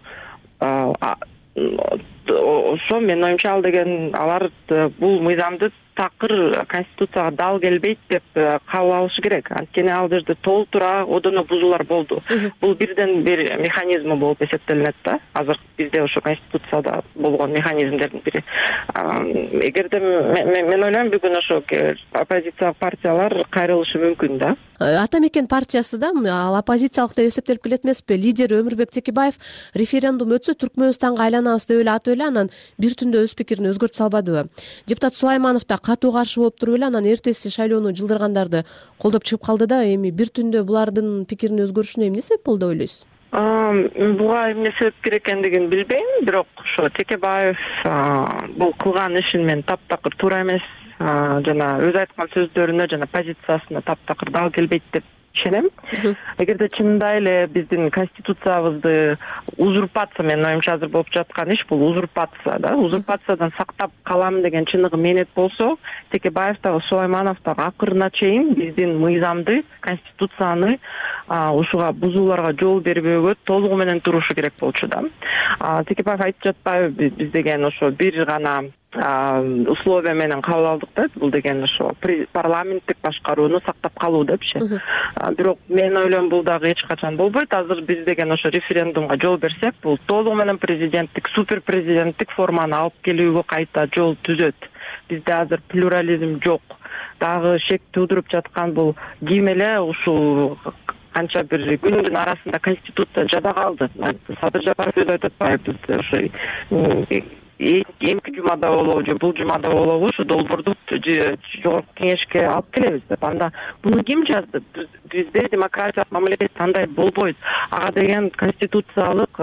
ошо менин оюмча ал деген алар бул мыйзамды такыр конституцияга дал келбейт деп кабыл алышы керек. Анткени ал жерде толтура одоно бузуулар болду. Бул бирден бир механизми болуп эсептелинет да. Азыр бизде ошо конституцияда болгон механизмдердин бири. Эгерде мен ойлойм бүгүн ошо оппозициялык партиялар кайрылышы мүмкүн да. Ата мекен партиясы да ал оппозициялык деп эсептелип келет эмеспи? Лидер Өмүрбек Текебаев референдум өтсө Түркмөнстанга айланабыз деп эле атып эле анан бир түндө өз пикирин өзгөртүп салбадыбы? Депутат Сулайманов да катуу каршы болуп туруп эле анан эртеси шайлоону жылдыргандарды колдоп чыгып калды да. Эми бир түндө булардын пикирин өзгөрүшүнө эмне себеп болду деп ойлойсуз? Буга эмне себеп керек экендигин билбейм, бирок ошо Текебаев бул кылган ишин мен таптакыр туура эмес жана өз айткан сөздөрүнө жана позициясына таптакыр дал келбейт деп ишенем. Эгерде чынында эле биздин конституциябызды узурпация, менин оюмча азыр болуп жаткан иш бул узурпация да. Узурпациядан сактап калам деген чыныгы менет болсо, Текебаев дагы Сулайманов дагы акырына чейин биздин мыйзамды, конституцияны ушуга бузууларга жол бербөөгө толугу менен турушу керек болчу да. Текебаев айтып жатпайбы, биз деген ошо бир гана условия менен кабыл алдык да. Бул деген ошо парламенттик башкарууну сактап калуу депчи. Бирок мен ойлойм бул дагы эч качан болбойт. Азыр биз деген ошо референдумга жол берсек, бул толугу менен президенттик, супер президенттик форманы алып келүүгө кайта жол түзөт. Бизде азыр плюрализм жок. Дагы шек туудуруп жаткан бул ким эле ушул канча бир күндүн арасында конституция жада калды. Садыр Жапаров өзү айтып атпайбы, ошо эмки жумада болобу же бул жумада болобу ушу долбоорду жогорку кеңешке алып келебиз деп. Анда буну ким жазды? Бизде демократиялык мамлекет андай болбойт. Ага деген конституциялык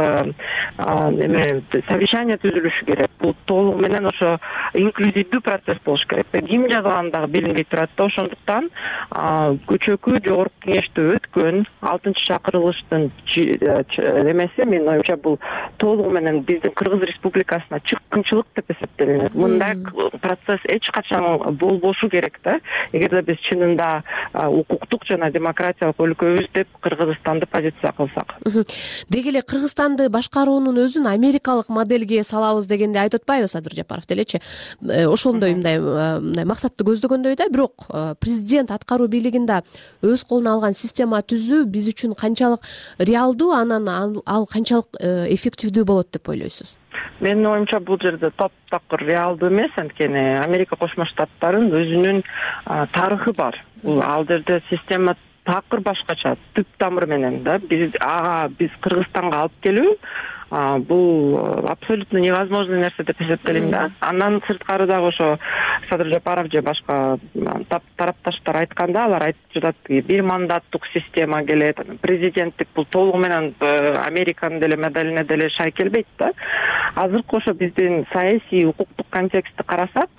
эме совещание түзүлүшү керек. Бул толугу менен ошо инклюзивдүү процесс болуш керек. Ким жазганы дагы билинбей турат да. Ошондуктан көчөкү жогорку кеңеште өткөн алтынчы чакырылыштын эмеси менин оюмча бул толугу менен биздин Кыргыз Республикасына чыккынчылык деп эсептелинет. Мындай процесс эч качан болбошу керек да. Эгерде биз чынында укуктук жана демократиялык өлкөбүз деп Кыргызстанды позиция кылсак. Деги эле Кыргызстанды башкаруунун өзүн америкалык модельге салабыз дегенди айтып атпайбы Садыр Жапаров делечи? Ошондой мындай мындай максатты көздөгөндөй да. Бирок президент аткаруу бийлигинде өз колуна алган система түзүү биз үчүн канчалык реалдуу, анан ал канчалык эффективдүү болот деп ойлойсуз? Менин оюмча бул жерде таптакыр реалдуу эмес, анткени Америка Кошмо Штаттарынын өзүнүн тарыхы бар. Бул ал жерде система такыр башкача, түп тамыр менен да. Биз ага биз Кыргызстанга алып келүү бул абсолютно невозможный нерсе деп эсептелейм да. Андан сырткары дагы ошо Садыр Жапаров же башка тарапташтар айтканда, алар айтып жатат, бир мандаттык система келет, президенттик бул толугу менен Американын деле моделине деле шай келбейт да. Азыркы ошо биздин саясий укуктук контекстти карасак,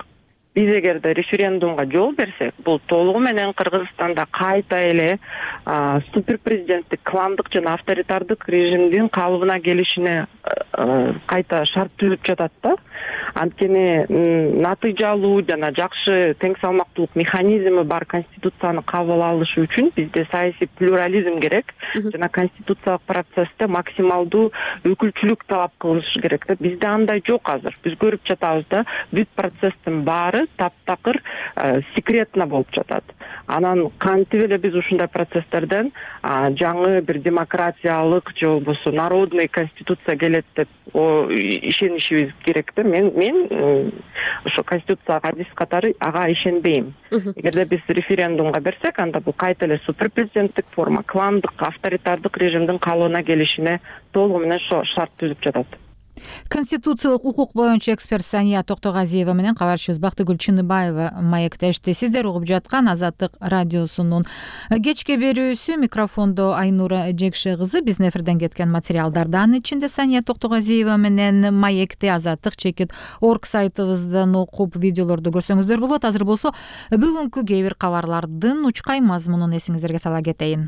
биз эгерде референдумга жол берсек, бул толугу менен Кыргызстанда кайта эле супер президенттик, кландык жана авторитардык режимдин калыбына келишине кайта шарт түзүп жатат да. Анткени натыйжалуу жана жакшы тең салмактуулук механизми бар конституцияны кабыл алыш үчүн бизде саясий плюрализм керек жана конституциялык процессте максималдуу өкүлчүлүк талап кылыш керек да. Бизде андай жок азыр. Биз көрүп жатабыз да, бүт процесстин баары таптакыр секретно болуп жатат. Анан кантип эле биз ушундай процесстерден жаңы бир демократиялык же болбосо народный конституция келет деп ишенишибиз керек да. Мен мен ошо конституцияга адис катары ага ишенбейм. Эгерде биз референдумга берсек, анда бул кайта эле супер президенттик форма, кландык, авторитардык режимдин калыбына келишине толугу менен шарт түзүп жатат. Конституциялык укук боюнча эксперт Сания Токтогазиева менен кабарчыбыз Бактыгүл Чыныбаева маектешти. Сиздер угуп жаткан Азаттык радиосунун кечки берүүсү. Микрофондо Айнура Жекше кызы. Биздин эфирден кеткен материалдардан ичинде Сания Токтогазиева менен маекти Азаттык чекит орг сайтыбыздан окуп видеолорду көрсөңүздөр болот. Азыр болсо бүгүнкү кээ бир кабарлардын учкай мазмунун эсиңиздерге сала кетейин.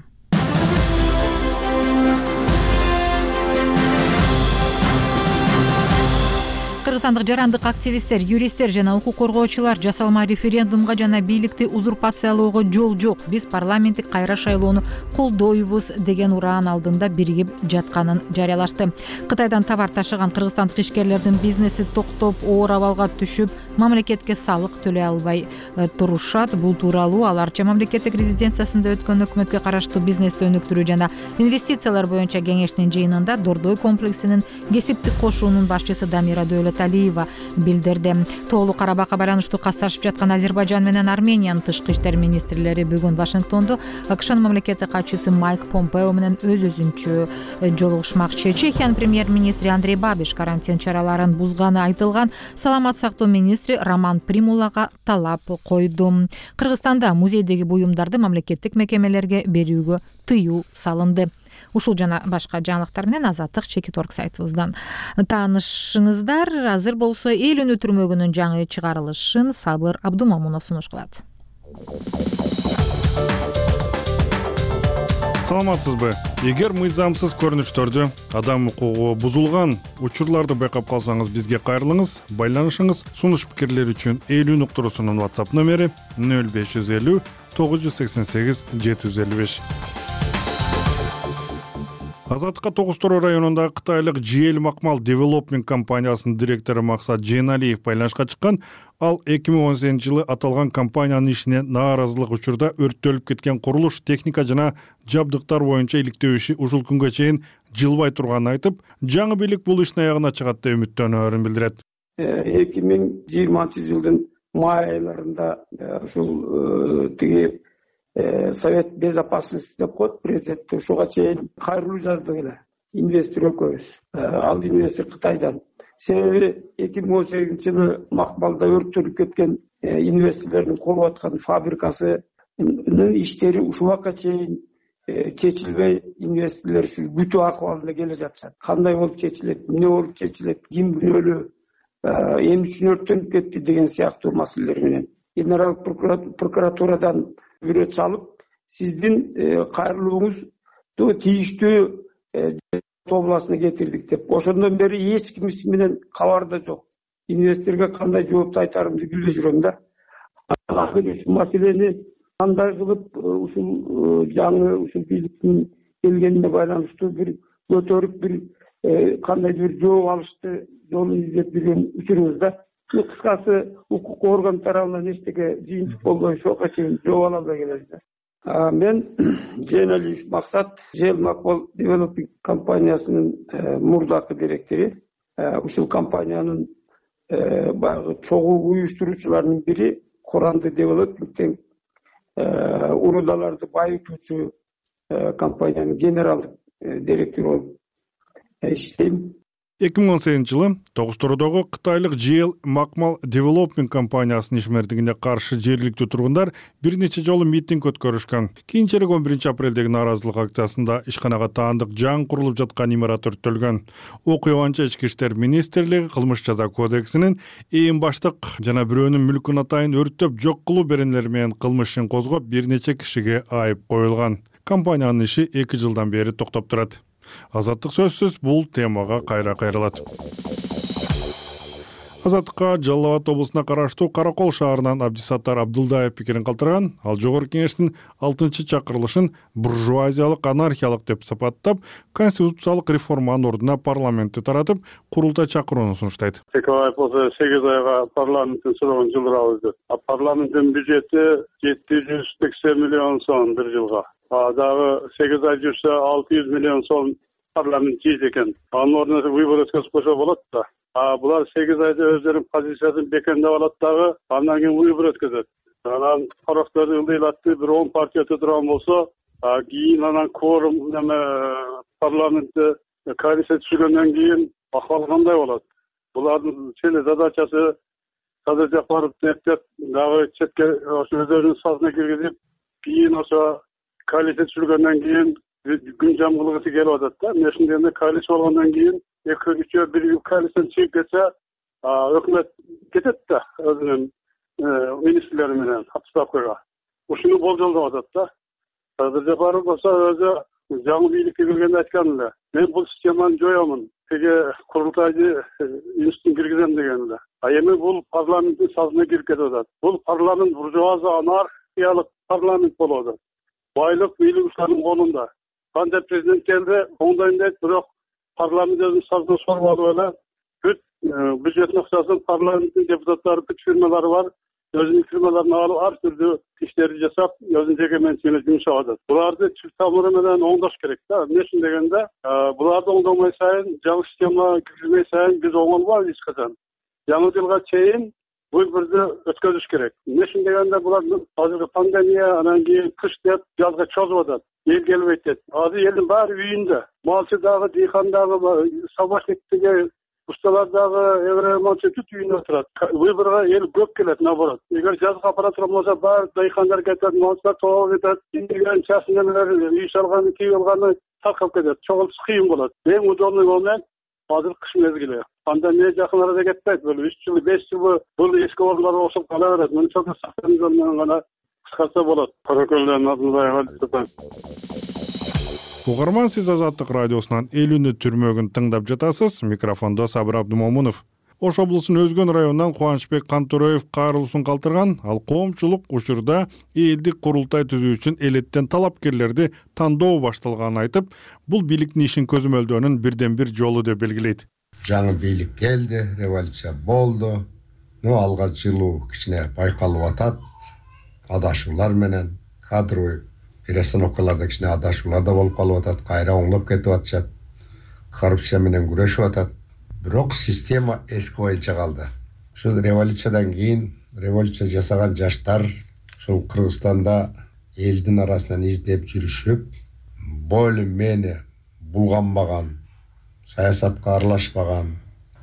Кыргызстандык жарандык активисттер, юристтер жана укук коргоочулар жасалма референдумга жана бийликти узурпациялоого жол жок, биз парламенттик кайра шайлоону колдойбуз деген ураан алдында биригип жатканын жарыялашты. Кытайдан товар ташыган кыргызстандык ишкерлердин бизнеси токтоп, оор абалга түшүп, мамлекетке салык төлөй албай турушат. Бул тууралуу аларча мамлекеттик резиденциясында өткөн өкмөткө караштуу бизнести өнүктүрүү жана инвестициялар боюнча кеңештин жыйынында Дордой комплексинин кесиптик кошуунун башчысы Дамира Талиева билдирди. Тоолуу Карабакка байланыштуу касташып жаткан Азербайжан менен Армениянын тышкы иштер министрлери бүгүн Вашингтондо АКШнын мамлекеттик катчысы Майк Помпео менен өз-өзүнчө жолугушмакчы. Чехиянын премьер-министри Андрей Бабиш карантин чараларын бузганы айтылган саламат сактоо министри Роман Примулага талап койду. Кыргызстанда музейдеги буюмдарды мамлекеттик мекемелерге берүүгө тыюу салынды. Ушул жана башка жаңылыктар менен Азаттык чекит орг сайтыбыздан таанышыңыздар. Азыр болсо эл үнү түрмөгүнүн жаңы чыгарылышын Сабыр Абдумамунов сунуш кылат. Саламатсызбы? Эгер мыйзамсыз көрүнүштөрдү, адам укугу бузулган учурларды байкап калсаңыз, бизге кайрылыңыз, байланышыңыз. Сунуш пикирлер үчүн эл үнү уктуруусунун WhatsApp номери нөл беш жүз элүү тогуз жүз сексен сегиз жети жүз элүү беш. Азаттыкка Тогуз Тороо районундагы кытайлык джи эл Макмал Development компаниясынын директору Максат Жейналиев байланышка чыккан. Ал эки миң он сегизинчи жылы аталган компаниянын ишине нааразылык учурда өрттөлүп кеткен курулуш техника жана жабдыктар боюнча иликтөө иши ушул күнгө чейин жылбай турганын айтып, жаңы бийлик бул иштин аягына чыгат деп үмүттөнөөрүн билдирет. эки миң жыйырманчы жылдын май айларында ушул тиги Совет безопасности деп коет президентти, ушуга чейин кайрылуу жаздык эле инвестор экөөбүз. Ал инвестор Кытайдан. Себеби эки миң он сегизинчи жылы Макмалда өрттөлүп кеткен инвесторлордун куруп аткан фабрикасынын иштери ушул убакка чейин чечилбей, инвесторлор ушул күтүү акыбалында келе жатышат. Кандай болуп чечилет, эмне болуп чечилет, ким күнөөлүү, эмне үчүн өрттөнүп кетти деген сыяктуу маселелер менен генералдык прокуратурадан бирөө чалып, сиздин кайрылууңузду тийиштүү тобуласына кетирдик деп. Ошондон бери эч ким менен кабарда жок. Инвесторго кандай жоопту айтарымды билбей жүрөм да. Маселени кандай кылып ушул жаңы ушул бийликтин келгенине байланыштуу бир көтөрүп бир кандайдыр бир жооп алышты жолун издеп жүргөн учурубузда. Кыскасы укук орган тарабынан эчтеке жыйынтык болбой ошого чейин жооп ала албай келебиз. Мен Жейналиев Максат, джи эл Макмал Development компаниясынын мурдакы директору. Ушул компаниянын баягы чогуу уюштуруучуларынын бири Коранды Development'тен урудаларды байытуучу компаниянын генералдык директору болуп иштейм. эки миң он сегизинчи жылы Тогустородогу Кытайлык джи эл Макмал Development компаниясынын ишмердигине каршы жергиликтүү тургундар бир нече жолу митинг өткөрүшкөн. Кийинчерээк он биринчи апрелдеги нааразылык акциясында ишканага таандык жаңы курулуп жаткан имарат өрттөлгөн. Окуя боюнча Ички иштер министрлиги кылмыш жаза кодексинин эң баштык жана бирөөнүн мүлкүн атайын өрттөп жок кылуу беренелери менен кылмыш ишин козгоп бир нече кишиге айып коюлган. Компаниянын иши эки жылдан бери токтоп турат. Азаттык сөзсүз бул темага кайра кайрылат. Азаттыкка Жалал Абад облусуна караштуу Каракол шаарынан Абдисаттар Абдылдаев пикирин калтырган. Ал жогорку кеңештин алтынчы чакырылышын буржуазиялык анархиялык деп сапаттап, конституциялык реформанын ордуна парламентти таратып, курултай чакырууну сунуштайт. эки ай болсо сегиз айга парламенттин срогун жылдырабыз деп. А парламенттин бюджети жети жүз сексен миллион сом бир жылга. А дагы сегиз ай жүрсө алты жүз миллион сом парламент жейт экен. Анын ордуна выбор өткөзүп койсо болот да. А булар сегиз айда өздөрүнүн позициясын бекемдеп алат дагы, андан кийин выбор өткөзөт. Анан карактарды ылдыйлатты, бир он партия турган болсо, кийин анан кворум неме парламентте коалиция түзүлгөндөн кийин акыбал кандай болот? Булардын чын задачасы Садыр Жапаров тектеп, дагы четке өздөрүнүн сазына киргизип, кийин ошо коалиция түзүлгөндөн кийин күн жамгылыгысы келип атат да. Мен ошондо коалиция болгондон кийин эки үчөө бир коалициядан чыгып кетсе, өкмөт кетет да өзүнүн министрлери менен отставкага. Ушуну болжолдоп атат да. Садыр Жапаров болсо өзү жаңы бийликке келгенде айткан эле. Мен бул системаны жоёмун. Теге курултайды институтун киргизем деген эле. А эми бул парламенттин сазына кирип кетип атат. Бул парламент буржуазия анархиялык парламент болуп атат. Байлык бийлик ушулардын колунда. Канча президент келди, оңдойм дейт, бирок парламент өзүнүн сазына соруп алып эле бүт бюджеттин акчасын парламенттин депутаттары бүт фирмалары бар, өзүнүн фирмаларын алып ар түрдүү иштерди жасап, өзүнүн жеке менчигине жумшап атат. Буларды чүп тамыры менен оңдош керек да. Эмне үчүн дегенде, буларды оңдомой сайын, жаңы система киргизмей сайын биз оңолбойбуз эч качан. Жаңы жылга чейин выборду өткөзүш керек. Эмне үчүн дегенде, булар азыркы пандемия, анан кийин кыш деп жазга чозуп атат. Ел келбейт дейт. Азыр элдин баары үйүндө. Малчы дагы, дыйкан дагы, сабашниктиги, усталар дагы, эвре малчы түт үйүндө отурат. Выборго эл көп келет, наоборот. Эгер жазга аппарат болсо, баары дыйкандар кетет, малчылар тоолуп кетет, индеген часын эмелер, үй салганы, кийип алганы таркап кетет. Чогулуш кыйын болот. Эң удобный момент азыр кыш мезгили. Пандемия жакын арада кетпейт. Бул үч жыл, беш жыл бул эски орундар ошоп кала берет. Мына чоң сактануу менен гана кыскартса болот. Каракөлдөн Абдылдаев. Угарман, сиз Азаттык радиосунан элүүнү түрмөгүн тыңдап жатасыз. Микрофондо Сабыр Абдымомунов. Ош облусунун Өзгөн районунан Кубанычбек Кантороев кайрылуусун калтырган. Ал коомчулук учурда элдик курултай түзүү үчүн элеттен талапкерлерди тандоо башталганын айтып, бул бийликтин ишин көзөмөлдөөнүн бирден бир жолу деп белгилейт. Жаңы бийлик келди, революция болду. Ну алга жылуу кичине байкалып атат. Адашуулар менен кадровый перестановкаларда кичине адашуулар да болуп калып атат, кайра оңдоп кетип атышат. Коррупция менен күрөшүп атат. Бирок система эски боюнча калды. Ушул революциядан кийин революция жасаган жаштар ушул Кыргызстанда элдин арасынан издеп жүрүшүп, более-менее булганбаган, саясатка аралашпаган,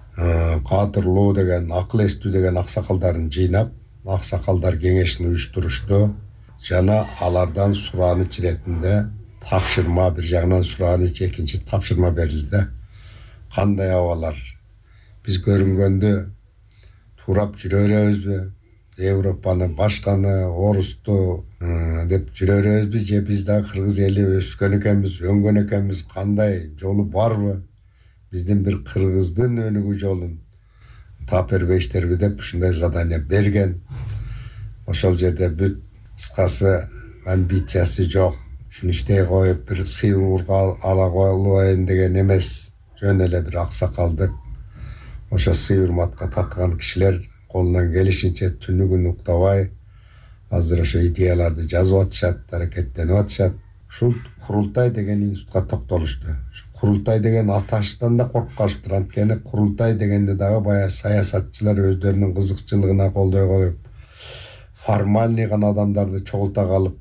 кадырлуу деген, акыл эстүү деген аксакалдарын жыйнап, аксакалдар кеңешин уюштурушту. Жана алардан сураныч иретинде тапшырма, бир жагынан сураныч, экинчи тапшырма берилди. Кандай абалар биз көрүнгөндө турап жүрө беребизби? Европаны, башканы, орусту деп жүрө беребизби? Же биз да кыргыз эли өскөн экенбиз, өңгөн экенбиз? Кандай жолу барбы? Биздин бир кыргыздын өнүгүү жолун таап бербейсиздерби деп ушундай задание берген. Ошол жерде бүт кыскасы амбициясы жок. Ушуну иштей коюп бир сыйырууга ала коелуйн деген эмес. Жөн эле бир аксакалдык ошо сый-урматка татыган кишилер колунан келишинче түнү күн уктабай азыр ошо идеяларды жазып атышат, аракеттенип атышат. Ушул курултай деген институтка токтолушту. Курултай деген аташтан да коркканышыптыр. Анткени курултай дегенде дагы баягы саясатчылар өздөрүнүн кызыкчылыгына колдой коюп, формальный гана адамдарды чогулта калып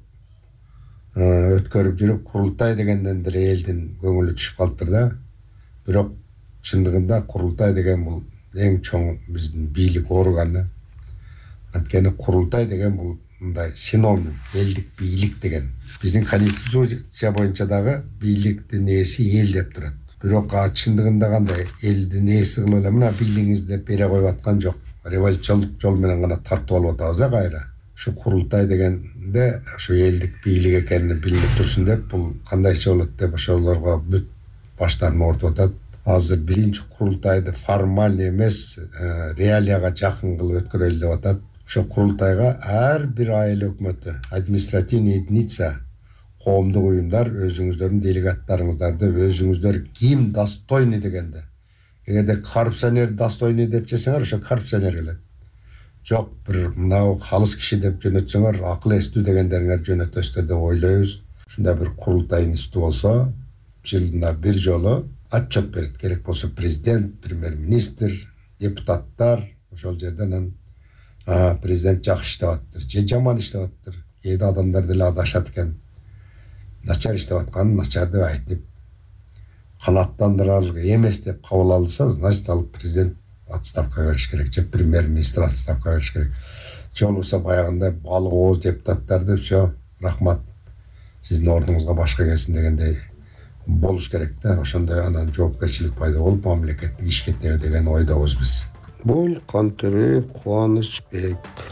өткөрүп жүрүп, курултай дегенден деле элдин көңүлү түшүп калыптыр да. Бирок чындыгында курултай деген бул эң чоң биздин бийлик органы. Анткени курултай деген бул мындай синоним, элдик бийлик деген. Биздин конституция боюнча дагы бийликтин ээси эл деп турат. Бирок чындыгында кандай элдин ээси кылып эле мына бийлигиңизди деп бере коюп аткан жок. Революциондук жол менен гана тартып алып атабыз а кайра. Ушу курултай дегенде ушу элдик бийлик экени билинип турсун деп бул кандайча болот деп ошолорго бүт баштарын ортуп атат. Азыр биринчи курултайды формаль эмес, реалияга жакын кылып өткөрөлү деп атат. Ошо курултайга ар бир айыл өкмөтү, административный единица, коомдук уюмдар өзүңүздөрдүн делегаттарыңыздарды өзүңүздөр ким достойный дегенде. Эгерде коррупционер достойный деп чесеңер, ошо коррупционер келет. Жок, бир мынау калыс киши деп жөнөтсөңөр, акыл эстүү дегендериңер жөнөтөсүздөр деп ойлойбуз. Ушундай бир курултай институту болсо, жылына бир жолу отчет берет. Керек болсо президент, премьер-министр, депутаттар ошол жерден президент жакшы иштеп атыптыр, же жаман иштеп атыптыр. Кээде адамдар деле адашат экен. Начар иштеп атканын начар деп айтып, канааттандырарлык эмес деп кабыл алса, значит ал президент отставка бериш керек, же премьер-министр отставка бериш керек. Же болбосо баягындай балык ооз депутаттарды все, рахмат, сиздин ордуңузга башка келсин дегендей болуш керек да. Ошондой анан жоопкерчилик пайда болуп, мамлекеттик ишке теб деген ойдобуз биз. Бул Кантөрү Кубанычбек.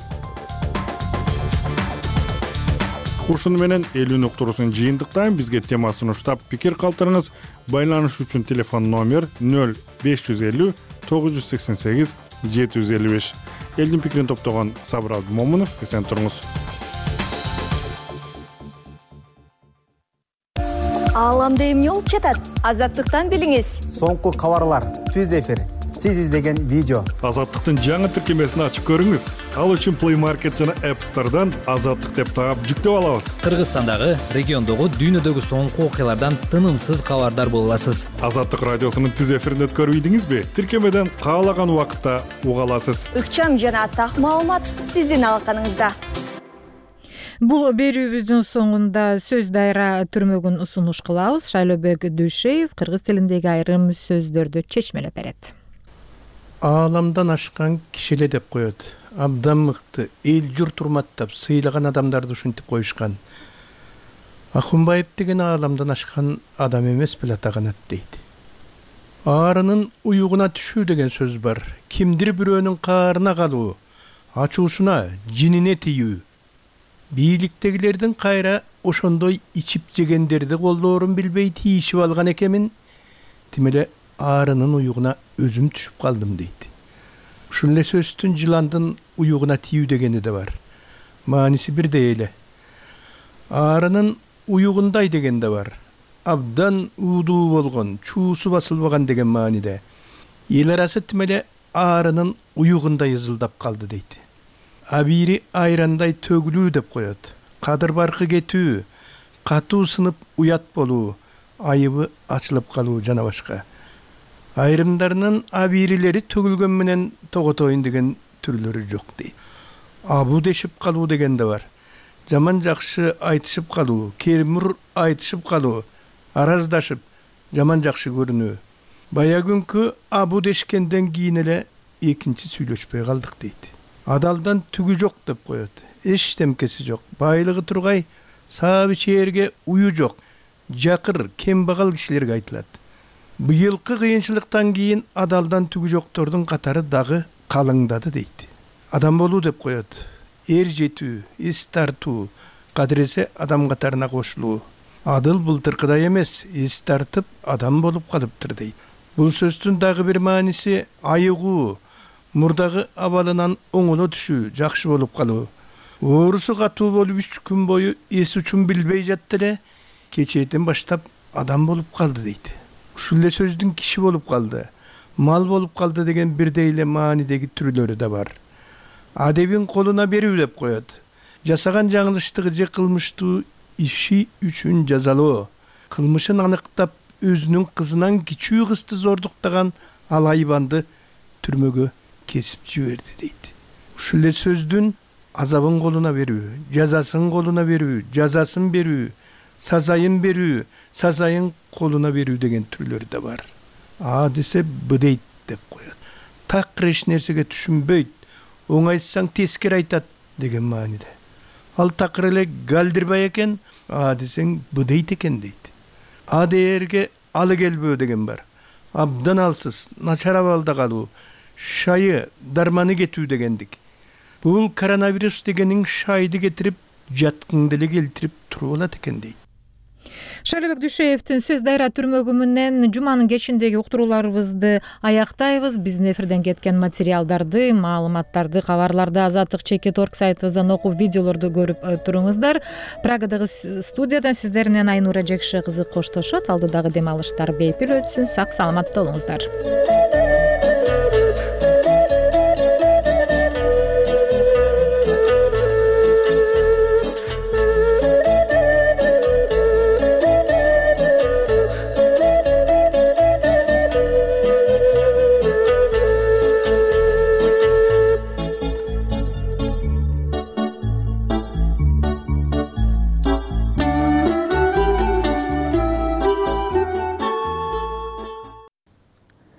Ушуну менен элүү уктуруусун жыйынтыктайм. Бизге темасын уштап пикир калтырыңыз. Байланыш үчүн телефон номер нөл беш жүз элүү тогуз жүз сексен сегиз жети жүз элүү беш. Элдин пикирин топтогон Сабыр Абдымомунов, эсен туруңуз. Ааламда эмне болуп жатат? Азаттыктан билиңиз. Соңку кабарлар, түз эфир, сиз издеген видео. Азаттыктын жаңы тиркемесин ачып көрүңүз. Ал үчүн Play Market жана App Store'дан Азаттык деп таап жүктөп алабыз. Кыргызстандагы, региондогу, дүйнөдөгү соңку окуялардан тынымсыз кабардар боло аласыз. Азаттык радиосунун түз эфирин өткөрбөйдүңүзбү? Тиркемеден каалаган убакытта уга аласыз. Ыкчам жана так маалымат сиздин алаканыңызда. Бул берүүбүздүн соңунда сөз дайра түрмөгүн сунуш кылабыз. Шайлообек Дүйшеев кыргыз тилиндеги айрым сөздөрдү чечмелеп берет. Ааламдан ашкан кишиле деп коет. Абдан мыкты, эл журт урматтап, сыйлаган адамдарды ушинтип коюшкан. Акунбаев деген ааламдан ашкан адам эмес беле атаганат дейт. Аарынын уюгуна түшүү деген сөз бар. Кимдир бирөөнүн каарына калуу, ачуусуна, жинине тийүү. Бийликтегилердин кайра ошондой ичип жегендерди колдоорун билбей тийишип алган экемин, тимеле аарынын уюгуна өзүм түшүп калдым дейт. Ушул эле сөздүн жыландын уюгуна тийүү дегени да бар. Мааниси бирдей эле. Аарынын уюгундай деген да бар. Абдан уудуу болгон, чуусу басылбаган деген мааниде. Эл арасы тимеле аарынын уюгундай ызылдап калды дейт. Абири айрандай төгүлүү деп коет. Кадыр баркы кетүү, катуу сынып уят болуу, айыбы ачылып калуу жана башка. Айрымдарынын абирилери төгүлгөн менен тоготоюн деген түрлөрү жок дейт. Абу дешип калуу деген да бар. Жаман жакшы айтышып калуу, кермур айтышып калуу, араздашып, жаман жакшы көрүнүү. Бая күнкү абу дешкенден кийин эле экинчи сүйлөшпөй калдык дейт. Адалдан түгү жок деп коет. Эчтемкеси жок. Байлыгы тургай, саап ичээрге уyu жок. Жакыр, кембагал кишилерге айтылат. Быйылкы кыйынчылыктан кийин адалдан түгү жоктордун катары дагы калыңдады дейт. Адам болуу деп коет. Эр жетүү, эс тартуу, кадыресе адам катарына кошулуу. Адыл былтыркыдай эмес, эс тартып адам болуп калыптыр дейт. Бул сөздүн дагы бир мааниси айыгуу, мурдагы абалынан оңоло түшүү, жакшы болуп калуу. Оорусу катуу болуп үч күн бою эс учун билбей жатты эле, кечээден баштап адам болуп калды дейт. Ушул эле сөздүн киши болуп калды, мал болуп калды деген бирдей эле маанидеги түрлөрү да бар. Адебин колуна берүү деп коет. Жасаган жаңылыштыгы же кылмыштуу иши үчүн жазалоо. Кылмышын аныктап, өзүнүн кызынан кичүү кызды зордуктаган ал айбанды түрмөгө кесип жиберди дейт. Ушул эле сөздүн азабын колуна берүү, жазасын колуна берүү, жазасын берүү, сазайын берүү, сазайын колуна берүү деген түрлөрү да бар. а десе быдейт деп коет. Такыр эч нерсеге түшүнбөйт, оңайтсаң тескери айтат деген мааниде. Ал такыр эле галдирбай экен, а десең быдейт экен дейт. А дээрге алы келбөө деген бар. Абдан алсыз, начар абалда калуу, шайы, дарманы кетүү дегендик. Бул коронавирус дегенин шайды кетирип, жаткыңды эле келтирип туруп алат экен дейт. Шайлабек Дүйшеевдин сөз дайра түрмөгү менен жуманын кечиндеги уктурууларыбызды аяктайбыз. Биздин эфирден кеткен материалдарды, маалыматтарды, кабарларды Азаттык чекит орг сайтыбыздан окуп, видеолорду көрүп туруңуздар. Прагадагы студиядан сиздер менен Айнура Жекше кызы коштошот. Алдыдагы дем алыштар бейпил өтсүн. Сак саламатта болуңуздар.